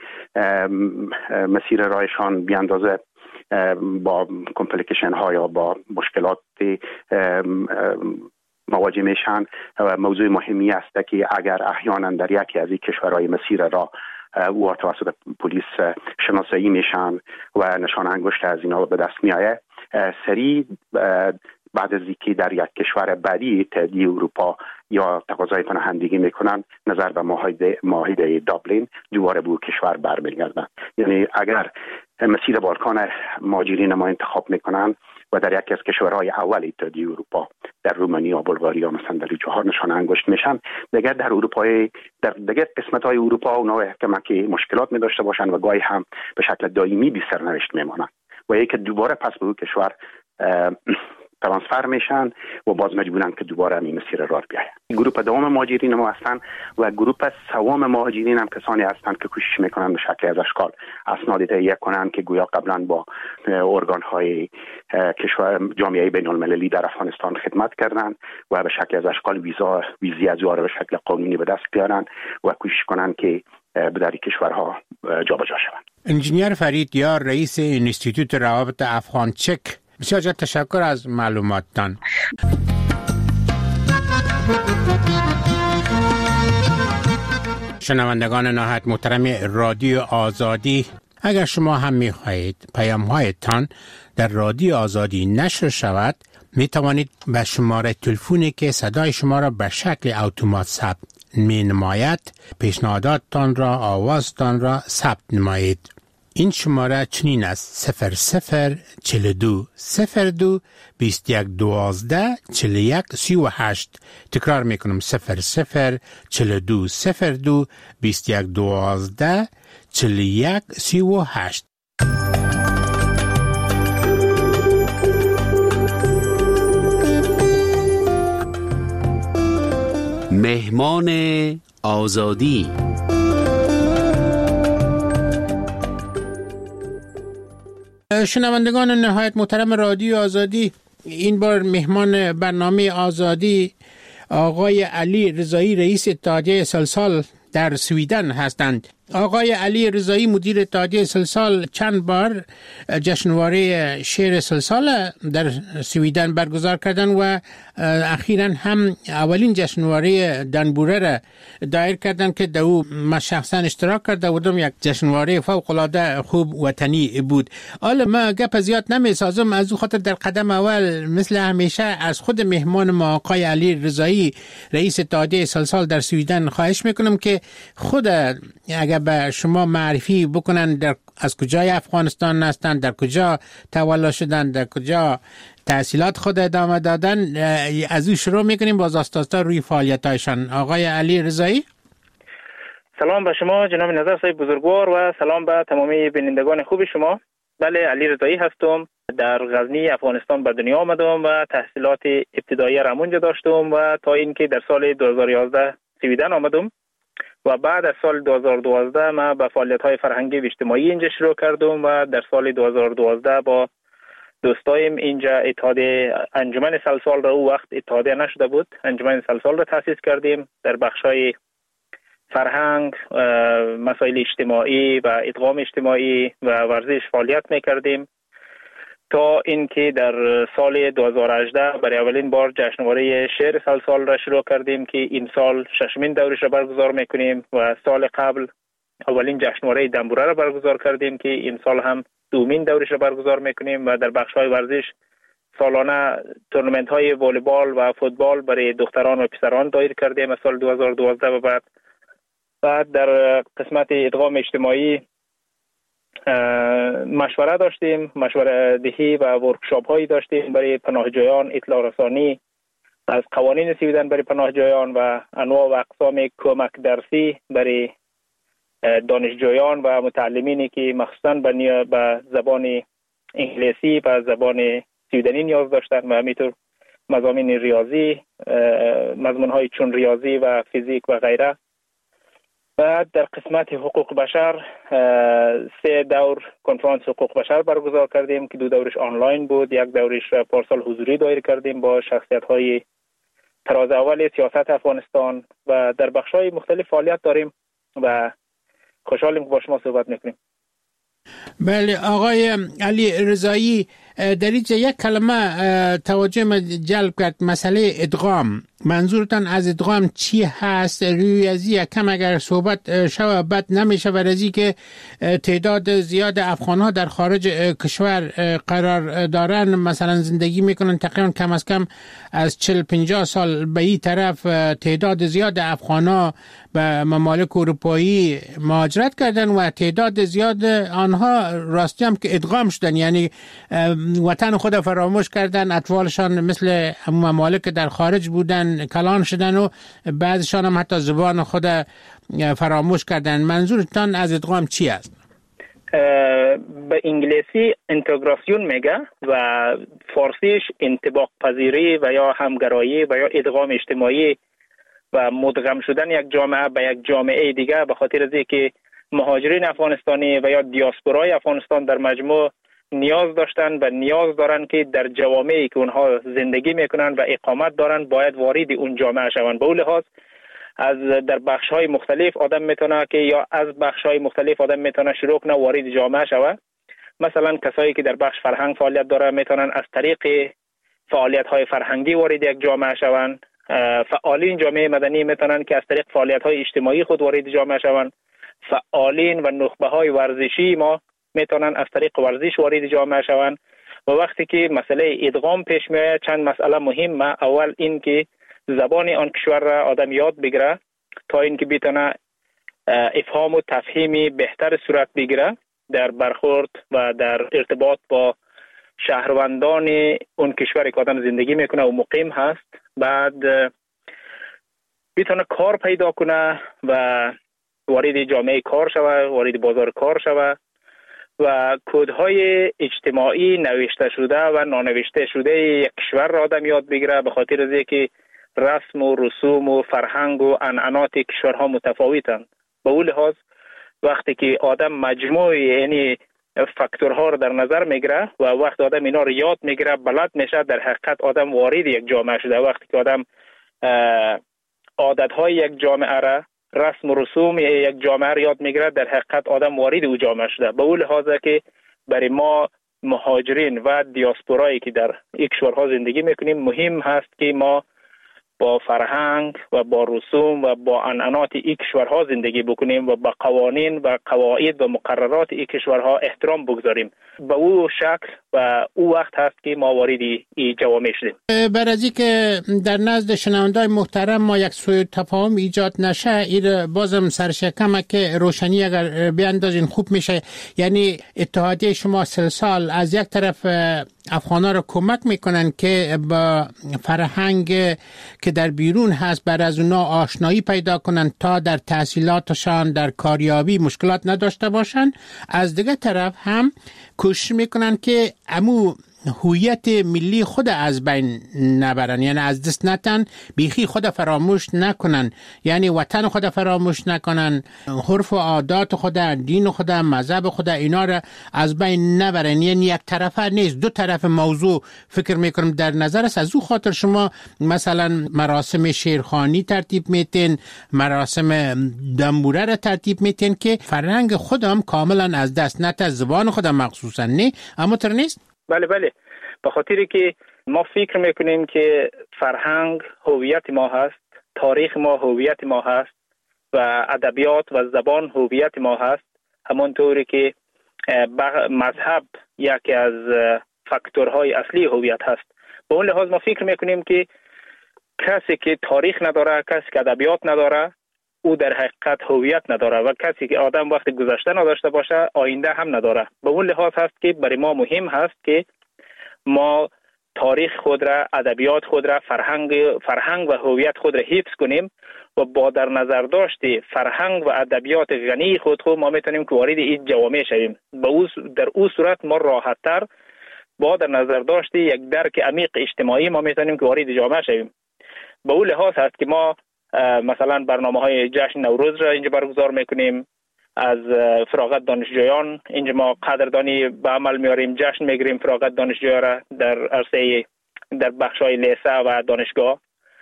مسیر رایشان بیاندازه با کمپلیکیشن ها یا با مشکلات مواجه میشن و موضوع مهمی است که اگر احیانا در یکی از این کشورهای مسیر را او توسط پلیس شناسایی میشن و نشان انگشت از اینا به دست میآید، سریع بعد از اینکه در یک کشور بعدی اتحادیه اروپا یا تقاضای پناهندگی میکنن نظر به معاهده دابلین دوباره به کشور برمیگردن. یعنی اگر مسیر بالکان مهاجرین ما انتخاب میکنن و در یکی از کشورهای اول اتحادیه اروپا در رومانیا، بلغاریا مثلا در جاها نشان انگشت میشن، دیگر در اروپای در دیگر قسمت‌های اروپا اونا که مشکلات می داشته باشن و گاهی هم به شکل دائمی بی سرنوشت میمونن و یک دوباره پس به اون کشور ترانسفر میشن و باز مجبورن که دوباره این مسیر راه بیاین. گروه دوم مهاجرین ما هستن و گروه سوم مهاجرین هم کسانی هستند که کوشش میکنن به شکل از اشکال اسناد تهیه کنن که گویا قبلا با ارگان های کشور جامعه بین المللی در افغانستان خدمت کردن و به شکل از اشکال ویزی از به شکل قانونی به دست بیارن و کوشش کنن که به در کشورها جابجا شوند. انجینیر فرید یار رئیس انستیتوت روابط افغان چک، بسیار تشکر از معلوماتتان. شنوندگان نهایت محترم رادیو آزادی، اگر شما هم می‌خواهید پیام‌هایتان در رادیو آزادی نشر شود، می توانید به شماره تلفنی که صدای شما را به شکل اتومات ثبت می نماید پیشنهاداتتان را، آوازتان را ثبت نمایید. این شماره چنین است: 0042 02 21 12 41 38. تکرار میکنم: 0042 02 21 12 41 38. مهمان آزادی. شنوندگان نهایت محترم رادیو آزادی، این بار مهمان برنامه آزادی آقای علی رضایی، رئیس اتحادیه سلسال در سویدن هستند. آقای علی رضایی مدیر اتحادیه سلسال چند بار جشنواره شعر سلسال در سویدن برگزار کردن و اخیراً هم اولین جشنواره دنبوره را دایر کردن که در او من شخصا اشتراک کرده بودم. یک جشنواره فوق‌العاده خوب وطنی بود. حالا ما گپ زیاد نمیسازم، از او خاطر در قدم اول مثل همیشه از خود مهمان ما آقای علی رضایی، رئیس اتحادیه سلسال در سویدن، خواهش میکنم که خود اگر به شما معرفی بکنن از کجای افغانستان هستن، در کجا تولد شدن، در کجا تحصیلات خود ادامه دادن، از او شروع میکنیم باز آستاستا روی فعالیتایشان. آقای علی رضایی. سلام به شما جناب نظر صاحب بزرگوار و سلام به تمامی بینندگان خوب شما. بله، علی رضایی هستم. در غزنی افغانستان به دنیا آمدم و تحصیلات ابتدایی را اونجا داشتم و تا اینکه در سال 2011 سویدن آمدم و بعد از سال 2012 ما به فعالیت‌های فرهنگی و اجتماعی اینجا شروع کردم و در سال 2012 با دوستایم اینجا اتحادیه انجمن سلسال را، او وقت اتحادیه نشده بود، انجمن سلسال را تأسیس کردیم. در بخش‌های فرهنگ، مسائل اجتماعی و ادغام اجتماعی و ورزش فعالیت می‌کردیم تا اینکه در سال 2018 برای اولین بار جشنواره شعر سلسال را شروع کردیم که این سال ششمین دورش را برگزار میکنیم و سال قبل اولین جشنواره دنبوره را برگزار کردیم که این سال هم دومین دورش را برگزار میکنیم و در بخش‌های ورزش سالانه تورنمنت های والیبال و فوتبال برای دختران و پسران دایر کردیم از سال 2012 و بعد در قسمت ادغام اجتماعی مشوره داشتیم، مشوره دهی و ورکشاپ هایی داشتیم برای پناهجویان، اطلاع رسانی از قوانین سویدن برای پناهجویان و انواع و اقسام کمک درسی برای دانشجویان و متعلمینی که مخصوصا به زبان انگلیسی و زبان سویدنی نیاز داشتند و همینطور مضامین ریاضی، مضمون های چون ریاضی و فیزیک و غیره. بعد در قسمت حقوق بشر 3 دور کنفرانس حقوق بشر برگزار کردیم که 2 دورش آنلاین بود، 1 دورش پارسال حضوری دایر کردیم با شخصیت های تراز اول سیاست افغانستان و در بخش های مختلف فعالیت داریم و خوشحالیم که با شما صحبت میکنیم. بله آقای علی رضایی، در اینجا یک کلمه توجه من جلب کرد، مسئله ادغام. منظورتان از ادغام چی هست؟ روی ازی کم اگر صحبت شود بد نمیشه و ازی که تعداد زیاد افغان ها در خارج کشور قرار دارن، مثلا زندگی میکنن، تقریبا کم از کم از 40-50 سال به این طرف تعداد زیاد افغان ها به ممالک اروپایی مهاجرت کردن و تعداد زیاد آنها راستی هم که ادغام شدن، یعنی وطن خود فراموش کردن، اطفالشان مثل ممالک در خارج بودن کلان شدن و بعضشان هم حتی زبان خود فراموش کردن. منظورتان از ادغام چی است؟ به انگلیسی اینتگراسیون میگه و فارسیش انطباق پذیری و یا همگرایی و یا ادغام اجتماعی و مدغم شدن یک جامعه به یک جامعه دیگه، به خاطر از اینکه مهاجرین افغانستانی و یا دیاسپورای افغانستان در مجموع نیاز داشتن و نیاز دارن که در جوامعی که اونها زندگی میکنن و اقامت دارن باید وارد اون جامعه شوند. به اون لحاظ از در بخش‌های مختلف آدم میتونه که یا از بخش‌های مختلف آدم میتونه شروع کنه وارد جامعه شود. مثلا کسایی که در بخش فرهنگ فعالیت داره میتونن از طریق فعالیت‌های فرهنگی وارد یک جامعه شوند. فعالین جامعه مدنی میتونن که از طریق فعالیت‌های اجتماعی خود وارد جامعه شوند. فعالین و نخبه‌های ورزشی ما میتونن از طریق ورزش وارد جامعه شوند. و وقتی که مسئله ادغام پیش میاد چند مسئله مهمه. اول این که زبان آن کشور را آدم یاد بگیره تا اینکه بتونه افهام و تفهیمی بهتر صورت بگیره در برخورد و در ارتباط با شهروندان اون کشوری که آدم زندگی میکنه و مقیم هست. بعد بتونه کار پیدا کنه و وارد جامعه کار شوه، وارد بازار کار شوه و کدهای اجتماعی نوشته شده و نانوشته شده یک کشور را آدم یاد بگیره، به خاطر از اینکه رسم و رسوم و فرهنگ و عنعنات کشورها متفاوتند. به اون لحاظ وقتی که آدم مجموع یعنی فاکتورها رو در نظر میگیره و وقتی آدم اینا رو یاد میگیره بلد میشه، در حقیقت آدم وارد یک جامعه شده. وقتی که آدم عادتهای یک جامعه را، رسم و رسوم یک جامعه را یاد میگیره، در حقیقت آدم وارد او جامعه شده. به اون لحاظ که برای ما مهاجرین و دیاسپورایی که در این کشورها زندگی میکنیم مهم هست که ما با فرهنگ و با رسوم و با عنعنات این کشورها زندگی بکنیم و با قوانین و قواعد و مقررات این کشورها احترام بگذاریم. به او شکل و او وقت هست که ما وارد این جوامع شدیم. برای که در نزد شنوندای محترم ما یک سوء تفاهم ایجاد نشه، این بازم سرشکمه که روشنی اگر بیاندازین خوب میشه. یعنی اتحادیه شما 3 سال از یک طرف افغانا رو کمک میکنن که با فرهنگ که در بیرون هست بر از اونا آشنایی پیدا کنن تا در تحصیلاتشان در کاریابی مشکلات نداشته باشن. از دیگه طرف هم کوشش میکنن که امو هویت ملی خود از بین نبرن، یعنی از دست نتن، بیخی خود فراموش نکنن، یعنی وطن خود فراموش نکنن، عرف و عادات خود، دین خود، مذهب خود، اینا را از بین نبرن. یعنی یک طرفه نیست، دو طرف موضوع فکر میکنم در نظر است. از او خاطر شما مثلا مراسم شیرخوانی ترتیب میتین، مراسم دنبوره را ترتیب میتین که فرهنگ خودم کاملا از دست نت، زبان خودم مخصوصا نه، اما تر نیست. بله، به خاطری که ما فکر میکنیم که فرهنگ هویت ما هست، تاریخ ما هویت ما هست و ادبیات و زبان هویت ما هست، همونطوری که مذهب یکی از فاکتورهای اصلی هویت هست. به اون لحاظ ما فکر میکنیم که کسی که تاریخ نداره، کسی که ادبیات نداره، او در حقیقت هویت نداره و کسی که آدم وقتی گذشته نداشته باشه آینده هم نداره. به اون لحاظ هست که برای ما مهم هست که ما تاریخ خود را، ادبیات خود را، فرهنگ و هویت خود را حفظ کنیم و با در نظر داشت فرهنگ و ادبیات غنی خود ما میتونیم که وارد این جوامع شویم. در او صورت ما راحت‌تر با در نظر داشت یک درک عمیق اجتماعی ما میتونیم که وارد جامعه شویم. به اون لحاظ هست که ما مثلا برنامه‌های جشن نوروز را اینجا برگزار میکنیم، از فراغت دانشجویان اینجا ما قدردانی به عمل میاریم، جشن میگیریم فراغت دانشجویان را در عرصه در بخش‌های لیسه و دانشگاه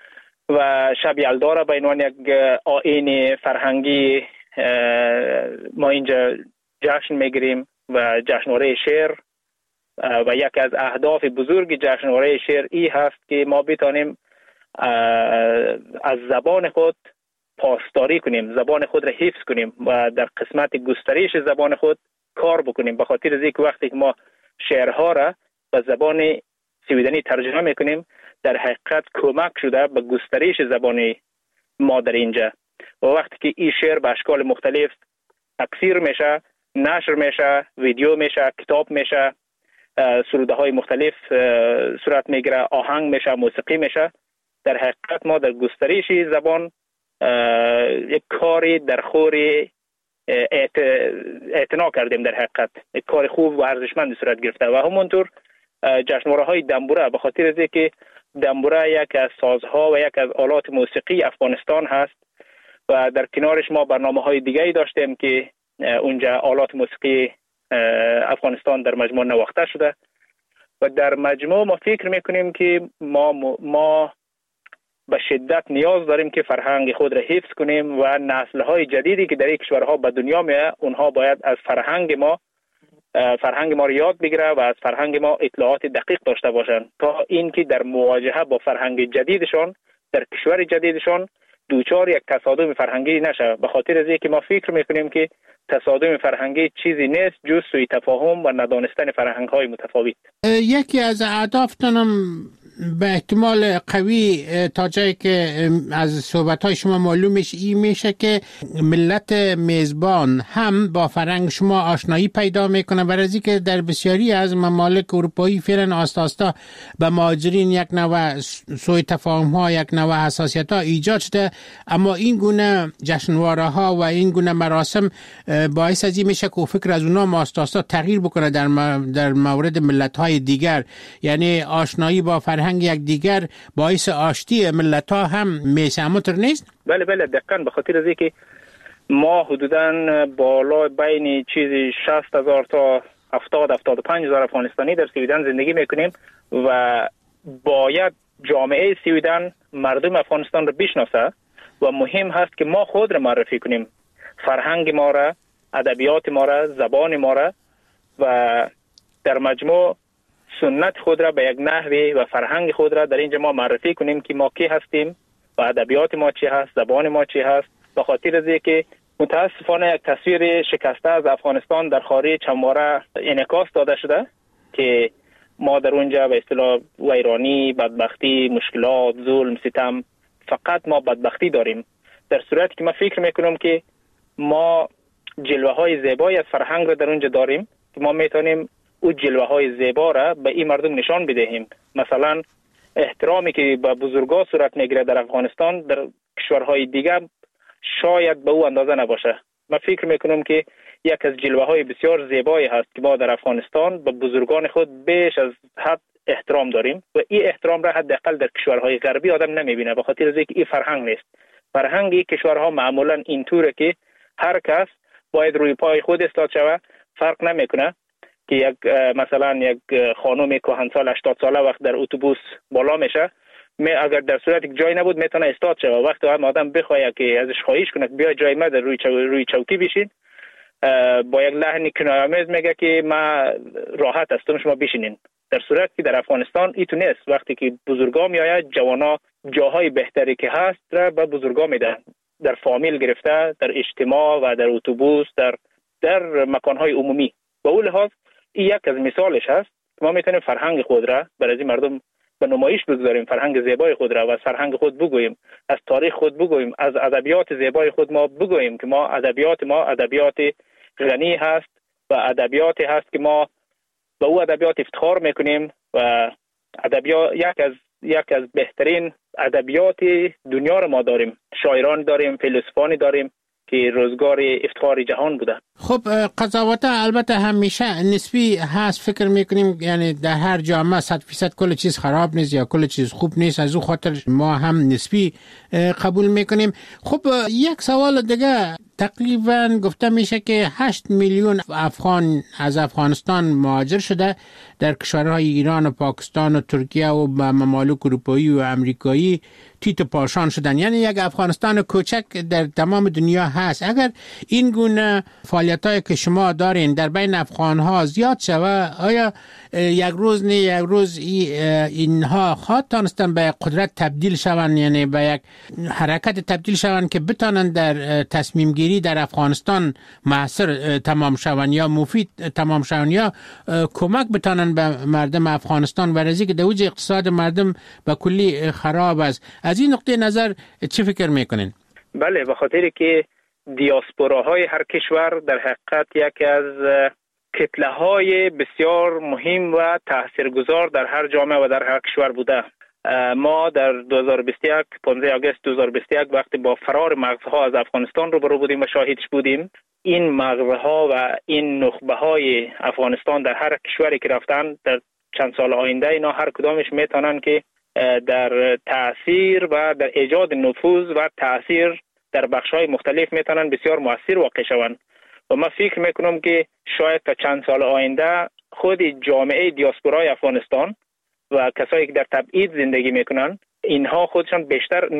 و شب یلدا را به عنوان یک آیین فرهنگی ما اینجا جشن میگیریم و جشنواره شعر و یکی از اهداف بزرگ جشنواره شعر ای هست که ما بتانیم از زبان خود پاسداری کنیم، زبان خود را حفظ کنیم و در قسمت گسترش زبان خود کار بکنیم. به خاطر از اینکه وقتی که ما شعرها را به زبان سویدنی ترجمه میکنیم در حقیقت کمک شده به گسترش زبان ما در اینجا و وقتی که این شعر به اشکال مختلف تکثیر میشه، نشر میشه، ویدیو میشه، کتاب میشه، سروده های مختلف صورت میگیره، آهنگ میشه، موسیقی میشه، در حقیقت ما در گسترش زبان یک کاری در خور اعتنا کردیم. در حقیقت کار خوب و ارزشمند صورت گرفته و همونطور جشنواره های دنبوره، به خاطر از اینکه دنبوره یک از سازها و یک از آلات موسیقی افغانستان هست و در کنارش ما برنامه های دیگری داشتیم که اونجا آلات موسیقی افغانستان در مجموع نواخته شده و در مجموع ما فکر میکنیم که ما به شدت نیاز داریم که فرهنگ خود را حفظ کنیم و نسل‌های جدیدی که در این کشورها به دنیا میاد اونها باید از فرهنگ ما را یاد بگیره و از فرهنگ ما اطلاعات دقیق داشته باشند تا اینکه در مواجهه با فرهنگ جدیدشان در کشور جدیدشان دوچار یک تصادم فرهنگی نشه. به خاطر از اینکه ما فکر میکنیم که تصادم فرهنگی چیزی نیست جز سوء تفاهم و ندانستن فرهنگ‌های متفاوت. یکی از اهدافتانم به احتمال قوی تا جایی که از صحبت‌های شما معلوم میشه که ملت میزبان هم با فرهنگ شما آشنایی پیدا میکنه و از اینکه در بسیاری از ممالک اروپایی فعلا آستا به مهاجرین یک نوع سوء تفاهم‌ها یک نوع حساسیت‌ها ایجاد شده، اما این گونه جشنواره‌ها و این گونه مراسم باعث از این میشه که فکر از اونها آستا تغییر بکنه در مورد ملت‌های دیگر، یعنی آشنایی با فرهنگ یک دیگر باعث آشتی ملت‌ها هم میشه. همونطور نیست؟ بله دقیقاً. به خاطر از اینکه ما حدوداً بالای بین چیزی 60,000 تا 70,000-75,000 افغانستانی در سویدن زندگی میکنیم و باید جامعه سویدن مردم افغانستان رو بشناسه و مهم هست که ما خود را معرفی کنیم، فرهنگ ما را، ادبیات ما را، زبان ما را و در مجموع سنت خود را به یک نحوی و فرهنگ خود را در اینجا ما معرفی کنیم که ما کی هستیم و ادبیات ما چی هست، زبان ما چی هست. به خاطر از اینکه متاسفانه یک تصویر شکسته از افغانستان در خارج همواره انعکاس داده شده که ما در اونجا به اصطلاح ویرانی، بدبختی، مشکلات، ظلم، ستم، فقط ما بدبختی داریم، در صورتی که من فکر میکنم که ما جلوه های زیبایی از فرهنگ را در اونجا داریم که ما میتونیم او جلوه های زیبا را به این مردم نشان بدهیم. مثلا احترامی که به بزرگا صورت میگیره در افغانستان در کشورهای دیگه شاید به او اندازه نباشه. من فکر میکنم که یک از جلوه های بسیار زیبایی هست که ما در افغانستان به بزرگان خود بیش از حد احترام داریم و این احترام را حداقل در کشورهای غربی آدم نمیبینه، به خاطر اینکه این فرهنگ نیست. فرهنگ این کشورها معمولا اینطوره که هر کس باید روی پای خود ایستاد شود، فرق نمیکنه که مثلا یک خانم کهنسال 80 ساله وقت در اتوبوس بالا میشه، اگر در صورتی که جای نبود میتونه استاد شه و وقتی هم آدم بخواد که ازش خواهش کنه بیا جای ما در روی چوکی بشین، با یک لحن کنایه‌آمیز میگه که ما راحت هستم شما بشینین، در صورتی که در افغانستان ایتو نیست. وقتی که بزرگا میآید جوانا جاهای بهتری که هست را به بزرگا میدن، در فامیل گرفته، در اجتماع و در اتوبوس، در مکانهای عمومی. به اون لحاظ این یک از مثالش هست. ما میتونیم فرهنگ خود را برای مردم به نمایش بگذاریم، فرهنگ زیبای خود را و از فرهنگ خود بگوییم، از تاریخ خود بگوییم، از ادبیات زیبای خود ما بگوییم که ما ادبیات غنی هست و ادبیاتی هست که ما به او ادبیات افتخار میکنیم و ادبیات یک از بهترین ادبیات دنیا را ما داریم. شاعران داریم، فیلسوفانی داریم که روزگار افتخار جهان بوده. خب قضاوت البته همیشه نسبی هست، فکر میکنیم یعنی در هر جامعه 100% کل چیز خراب نیست یا کل چیز خوب نیست، از او خاطر ما هم نسبی قبول میکنیم. خب یک سوال دیگه، تقریبا گفته میشه که 8 میلیون افغان از افغانستان مهاجر شده در کشورهای ایران و پاکستان و ترکیه و ممالک اروپایی و امریکایی تیت پاشان شدن، یعنی یک افغانستان کوچک در تمام دنیا هست. اگر این گونه فعالیتایی که شما دارین در بین افغانها زیاد شود، آیا یک روز اینها خواهد تانستن به قدرت تبدیل شوند، یعنی به یک حرکت تبدیل شوند که بتانند در تصمیم گیری در افغانستان موثر تمام شوند یا مفید تمام شوند یا کمک بتانند به مردم افغانستان و رزی که دوج اقتصاد مردم به کلی خراب است؟ از این نقطه نظر چه فکر میکنین؟ بله، به خاطر که دیاسپوراهای هر کشور در حقیقت یکی از کتله‌های بسیار مهم و تاثیرگذار در هر جامعه و در هر کشور بوده. ما در 2021 15 آگوست 2021 وقتی با فرار مغزها از افغانستان روبرو بودیم و شاهدش بودیم، این مغزها و این نخبه های افغانستان در هر کشوری که رفتن در چند سال آینده اینا هر کدامش میتونن که در تأثیر و در ایجاد نفوذ و تأثیر در بخش‌های مختلف میتونن بسیار مؤثر واقع شوند. و من فکر میکنم که شاید تا چند سال آینده خود جامعه دیاسپورای افغانستان و کسایی که در تبعید زندگی میکنن اینها خودشان بیشتر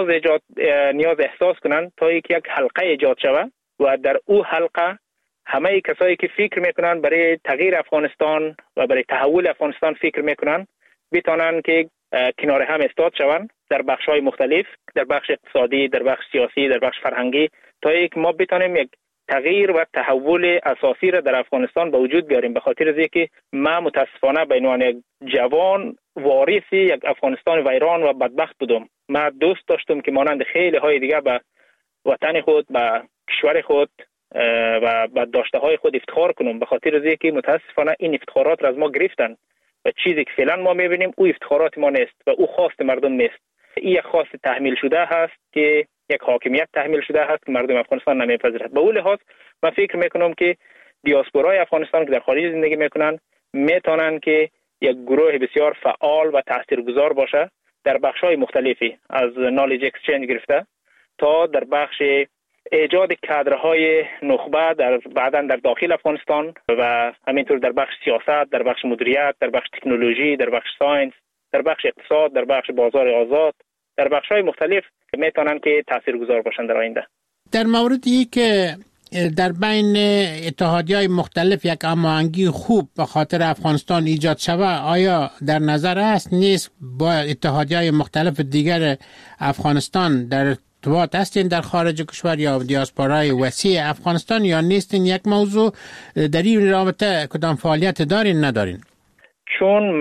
نیاز احساس کنن تا یک حلقه ایجاد شود و در او حلقه همه کسایی که فکر میکنن برای تغییر افغانستان و برای تحول افغانستان فکر میکنن بتونن که کنار هم استاد شوند در بخش‌های مختلف، در بخش اقتصادی، در بخش سیاسی، در بخش فرهنگی، تا یک ما بتونیم یک تغییر و تحول اساسی را در افغانستان به وجود بیاریم. به خاطر از اینکه ما متاسفانه به عنوان یک جوان وارث یک افغانستان ویران و بدبخت بودم. ما دوست داشتم که مانند خیلی های دیگه به وطن خود، به کشور خود و به داشته های خود افتخار کنم. به خاطر از اینکه متاسفانه این افتخارات را از ما گرفتن و چیزی که فعلا ما میبینیم او افتخارات ما نیست و او خواست مردم نیست. این یک خواست تحمیل شده هست که یک حاکمیت تحمیل شده هست که مردم افغانستان نمیپذیرد. به اون لحاظ من فکر میکنم که دیاسپورای افغانستان که در خارج زندگی میکنن میتونن که یک گروه بسیار فعال و تاثیرگذار باشه در بخش‌های مختلفی، از نالج اکسچنج گرفته تا در بخش ایجاد کادرهای نخبه بعداً در داخل افغانستان و همینطور در بخش سیاست، در بخش مدیریت، در بخش تکنولوژی، در بخش ساینس، در بخش اقتصاد، در بخش بازار آزاد، در بخش‌های مختلف میتونن که تاثیرگذار باشن در آینده. در موردی که در بین اتحادیه‌های مختلف یک هماهنگی خوب به خاطر افغانستان ایجاد شود، آیا در نظر است نیست با اتحادیه‌های مختلف دیگر افغانستان در ارتباط هستین در خارج کشور یا دیاسپورای وسیع افغانستان یا نیستین؟ یک موضوع در این رابطه کدام فعالیت دارین ندارین؟ چون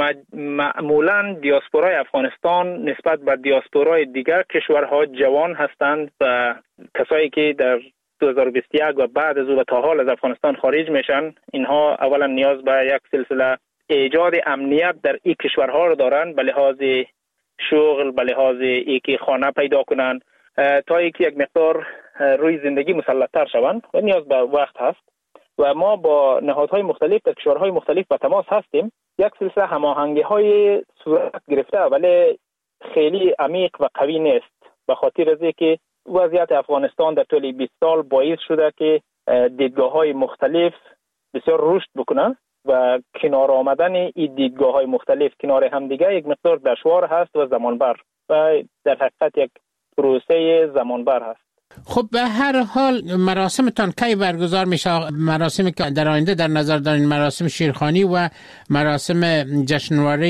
معمولا دیاسپورای افغانستان نسبت به دیاسپورای دیگر کشورها جوان هستند و کسایی که در 2021 و بعد از او و تا حال از افغانستان خارج میشن، اینها اولا نیاز به یک سلسله ایجاد امنیت در این کشورها رو دارن، به لحاظ شغل، به لحاظ اینکه خانه پیدا کنن تا اینکه یک مقدار روی زندگی مسلط‌تر شوند و نیاز به وقت هست. و ما با نهادهای مختلف در کشورهای مختلف به تماس هستیم. یک سلسله هماهنگی‌های صورت گرفته ولی خیلی عمیق و قوی نیست، به خاطر از اینکه وضعیت افغانستان در طول 20 سال باعث شده که دیدگاه‌های مختلف بسیار رشد بکنن و کنار آمدن این دیدگاه‌های مختلف کنار همدیگه یک مقدار دشوار هست و زمانبر و در حقیقت یک پروسه زمانبر هست. خب به هر حال مراسمتان کی برگزار میشه؟ مراسمی که در آینده در نظر دارین مراسم شیرخوانی و مراسم جشنواره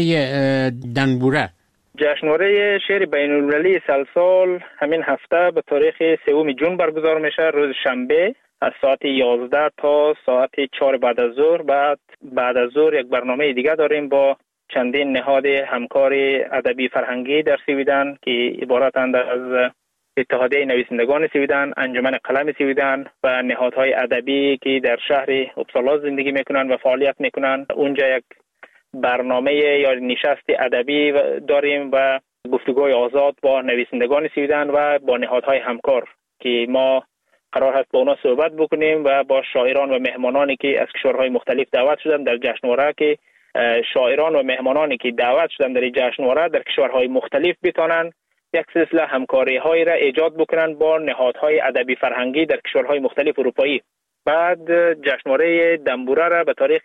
دنبوره. جشنواره شعر بین‌المللی سلسال همین هفته به تاریخ 3 جون برگزار میشه، روز شنبه از ساعت 11 تا ساعت 4 بعد از ظهر. بعد از ظهر یک برنامه دیگه داریم با چندین نهاد همکار ادبی فرهنگی در سویدن که عبارتند از اتحادیه نویسندگان سویدن، انجمن قلم سویدن و نهادهای ادبی که در شهر اپسالا زندگی میکنن و فعالیت میکنن. اونجا یک برنامه یا نشست ادبی داریم و گفتگوی آزاد با نویسندگان سویدن و با نهادهای همکار که ما قرار هست با اونا صحبت بکنیم و با شاعران و مهمانانی که از کشورهای مختلف دعوت شدن در جشنواره، که شاعران و مهمانانی که دعوت شدن در جشنواره در کشورهای مختلف بتونن یک سلسله همکاری‌هایی را ایجاد بکنن با نهادهای ادبی فرهنگی در کشورهای مختلف اروپایی. بعد جشنواره دنبوره را به تاریخ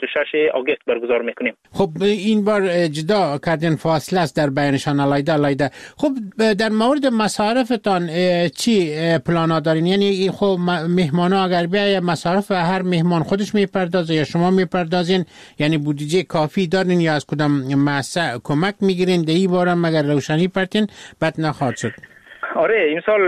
26 آگوست برگزار میکنیم. خب این بار جدا کردن فاصله است در بینشان علیده. خب در مورد مصارفتان چی پلانا دارین؟ یعنی خب مهمانا اگر بیای مصارف هر مهمان خودش میپردازه یا شما میپردازین؟ یعنی بودجه کافی دارین یا از کدام مؤسسه کمک میگیرین؟ در این باره مگر روشنی پرتین بد نخواهد شد. آره این سال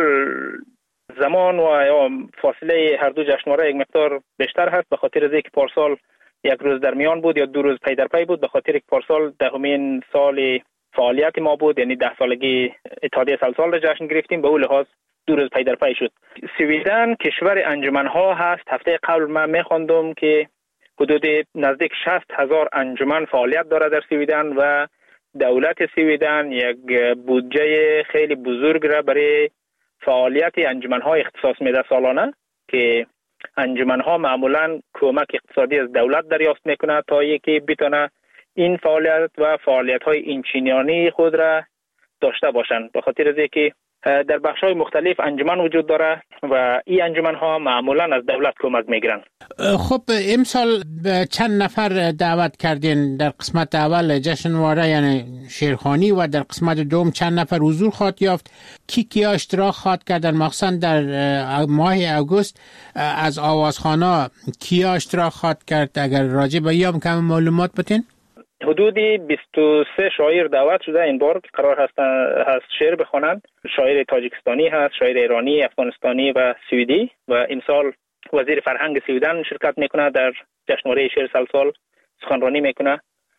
زمان و یا فاصله هر دو جشنواره یک مقدار بیشتر هست، به خاطر از اینکه پارسال یک روز در میان بود یا 2 روز پی در پی بود، به خاطر که پارسال 10مین سال فعالیت ما بود، یعنی 10 سالگی اتحادیه سلسال را جشن گرفتیم، به اون لحاظ 2 روز پی در پی شد. سویدن کشور انجمن‌ها هست. هفته قبل من می‌خواندم که حدود نزدیک 60,000 انجمن فعالیت داره در سویدن و دولت سویدن یک بودجه خیلی بزرگ را برای فعالیت انجمن‌ها اختصاص میده سالانه، که انجمن‌ها معمولاً کمک اقتصادی از دولت دریافت میکنه تا اینکه بتونه این فعالیت و فعالیت‌های انچینیانی خود را داشته باشند. به خاطر از اینکه در بخش‌های مختلف انجمن وجود داره و این انجمن‌ها معمولاً از دولت کمک میگیرن. خب امسال چند نفر دعوت کردین؟ در قسمت اول جشنواره یعنی شیرخوانی و در قسمت دوم چند نفر حضور خواهد یافت؟ کی اشتراک خواهد کردن؟ مخصوصا در ماه اوگوست از آوازخوانا کی اشتراک خواهد کرد؟ اگر راجع به این کم معلومات بدین. حدودی 23 شاعر دعوت شده این بار که قرار هست شعر بخوانند. شاعر تاجیکستانی هست، شاعر ایرانی، افغانستانی و سوئدی. و امسال وزیر فرهنگ سویدن شرکت میکنه در جشنواره شعر سلسال، سخنرانی میکنه.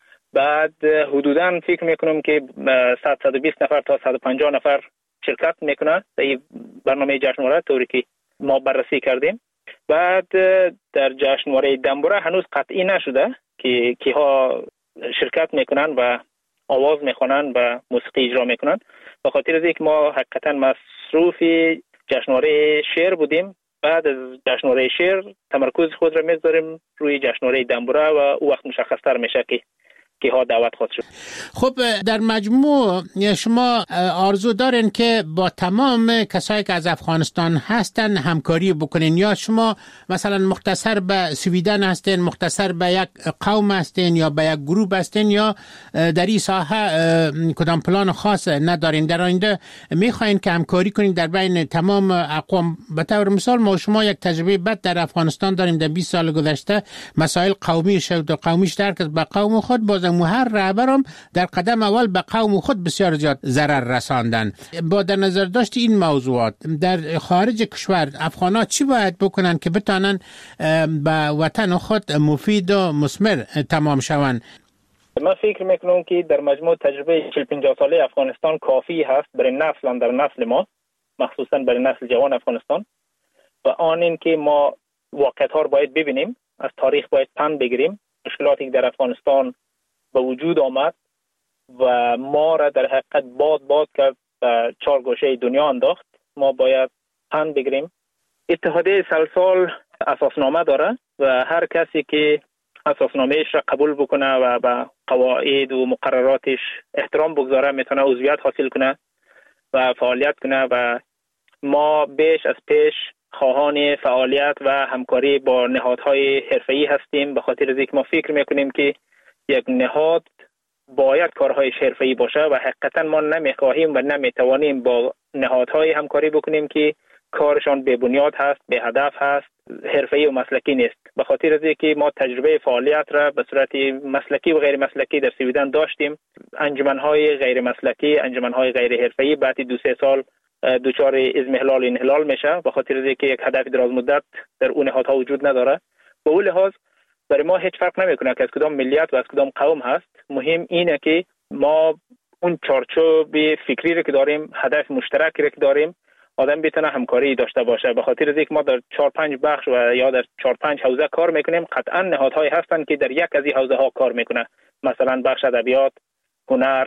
بعد حدوداً فکر میکنم که 120 نفر تا 150 نفر شرکت میکنه در این برنامه جشنواره طوری که ما بررسی کردیم. بعد در جشنواره دنبوره هنوز قطعی نشده که کیها شرکت میکنن و آواز میخونن و موسیقی اجرا میکنن. به خاطر از اینکه ما حقیقتا مصروف جشنواره شعر بودیم، بعد از جشنواره شعر تمرکز خود را میذاریم روی جشنواره دنبوره و او وقت مشخص‌تر میشه که ها دعوت خود شد. خب در مجموع شما آرزو دارین که با تمام کسایی که از افغانستان هستن همکاری بکنین، یا شما مثلا مختصر به سویدن هستین، مختصر به یک قوم هستین یا به یک گروه هستین، یا در این ساحه کدام پلان خاص ندارین؟ در آینده میخواین که همکاری کنین در بین تمام اقوام؟ به طور مثال ما شما یک تجربه بد در افغانستان داریم در 20 سال گذشته، مسائل قومی شد و قومیش درک به قوم خود، بازم هر رهبرم در قدم اول به قوم خود بسیار زیاد ضرر رساندن. با در نظر داشت این موضوعات در خارج کشور افغان‌ها چی باید بکنن که بتانن به وطن خود مفید و مثمر تمام شوند؟ من فکر میکنم که در مجموع تجربه 40-50 ساله افغانستان کافی هست برای نسل ما، مخصوصا برای نسل جوان افغانستان، و آن این که ما واقعیت‌ها رو باید ببینیم، از تاریخ باید پند بگیریم. مشکلاتی که در افغانستان به وجود آمد و ما را در حقیقت باد کرد و 4 گوشه دنیا انداخت. ما باید پند بگیریم. اتحادیه سلسال اساسنامه داره و هر کسی که اساسنامه‌اش را قبول بکنه و به قواعد و مقرراتش احترام بگذاره میتونه عضویت حاصل کنه و فعالیت کنه. و ما بیش از پیش خواهان فعالیت و همکاری با نهادهای حرفه‌ای هستیم، به خاطر از اینکه ما فکر میکنیم که یک نهاد باید کارهایش حرفه‌ای باشه و حقیقتا ما نمیخواهیم و نمیتوانیم با نهادهای همکاری بکنیم که کارشان بی بنیاد هست، بی هدف هست، حرفه‌ای و مسلکی نیست. به خاطر از اینکه ما تجربه فعالیت را به صورت مسلکی و غیر مسلکی در سویدن داشتیم، انجمن‌های غیر مسلکی، انجمن‌های غیر حرفه‌ای بعد 2-3 سال دچار اضمحلال انحلال میشه، به خاطر از اینکه یک هدف دراز مدت در اون نهادها وجود نداره. به اون لحاظ برای ما هیچ فرق نمیکنه که از کدام ملیت و از کدام قوم هست. مهم اینه که ما اون چارچوب فکری رو که داریم، هدف مشترکی رو که داریم، آدم بتونه همکاری داشته باشه. به خاطر از اینکه ما در 4-5 بخش و یا در 4-5 حوزه کار میکنیم، قطعا نهادهایی هستن که در یک از این حوزه ها کار میکنه، مثلا بخش ادبیات، هنر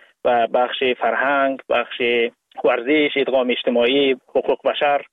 و بخش فرهنگ، بخش ورزش، ادغام اجتماعی، حقوق بشر.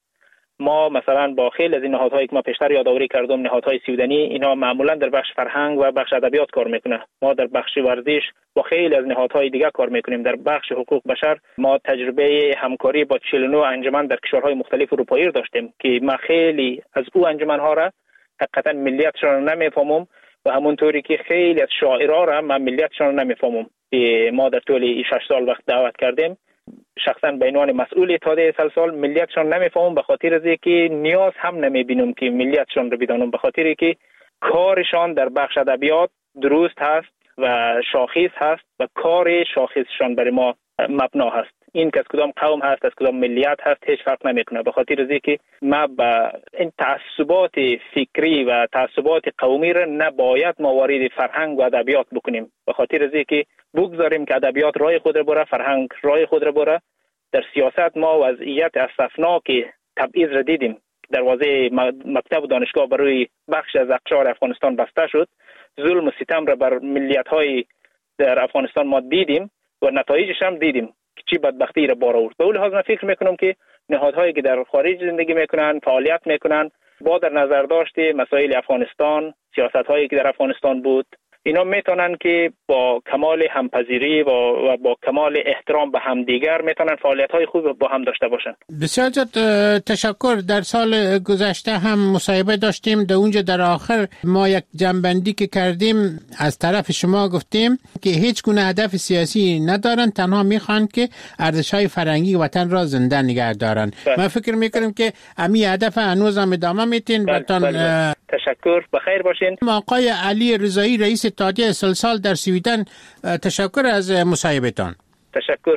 ما مثلا با خیلی از این نهادهایی که ما پیشتر یادآوری کردم، نهادهای سویدنی، اینا معمولا در بخش فرهنگ و بخش ادبیات کار میکنه. ما در بخش ورزش با خیلی از نهادهای دیگه کار میکنیم. در بخش حقوق بشر ما تجربه همکاری با 49 انجمن در کشورهای مختلف اروپایی داشتیم که ما خیلی از او انجمن‌ها را حقیقتا ملیتشون رو نمیفهمم و همونطوری که خیلی از شاعرها را من ملیتشون رو نمیفهمم. ما در طول 6 سال وقت دعوت کردیم، شخصا به عنوان مسئول اتحادیه سلسال ملیتشون نمیفهمم، به خاطر از اینکه نیاز هم نمیبینم که ملیتشون رو بدانم، به خاطر اینکه کارشان در بخش ادبیات درست هست و شاخص هست و کار شاخصشان برای ما مبنا هست. این که از کدام قوم هست، از کدام ملیت هست، هیچ فرق نمیکنه، به خاطر از اینکه ما با این تعصبات فکری و تعصبات قومی را نباید ما وارد فرهنگ و ادبیات بکنیم، به خاطر از اینکه بگذاریم که ادبیات راه خود را بره، فرهنگ راه خود را بره. در سیاست ما وضعیت اسفناک تبعیض را دیدیم. دروازه مکتب و دانشگاه برای بخش از اقشار افغانستان بسته شد. ظلم و ستم را بر ملیت‌های در افغانستان ما دیدیم و نتایجش هم دیدیم که چی بدبختی را بار آورد. به اون لحاظ من فکر میکنم که نهادهایی که در خارج زندگی میکنن، فعالیت میکنن، با در نظر داشت مسائل افغانستان، سیاست‌هایی که در افغانستان بود، اینا میتونن که با کمال همپذیری و با کمال احترام به همدیگر میتونن فعالیت‌های خوب با هم داشته باشن. بسیار تشکر. در سال گذشته هم مصاحبه داشتیم، در اونجا در آخر ما یک جنبندی که کردیم از طرف شما گفتیم که هیچ گونه هدف سیاسی ندارن، تنها میخوان که ارزش‌های فرهنگی وطن را زنده نگه دارن. من فکر میکنم که امی هدف هنوز هم ادامه میتین. تشکر، بخیر باشین. آقای علی رضایی رئیس اتحادیه سلسال در سویدن، تشکر از مصاحبهتان. تشکر.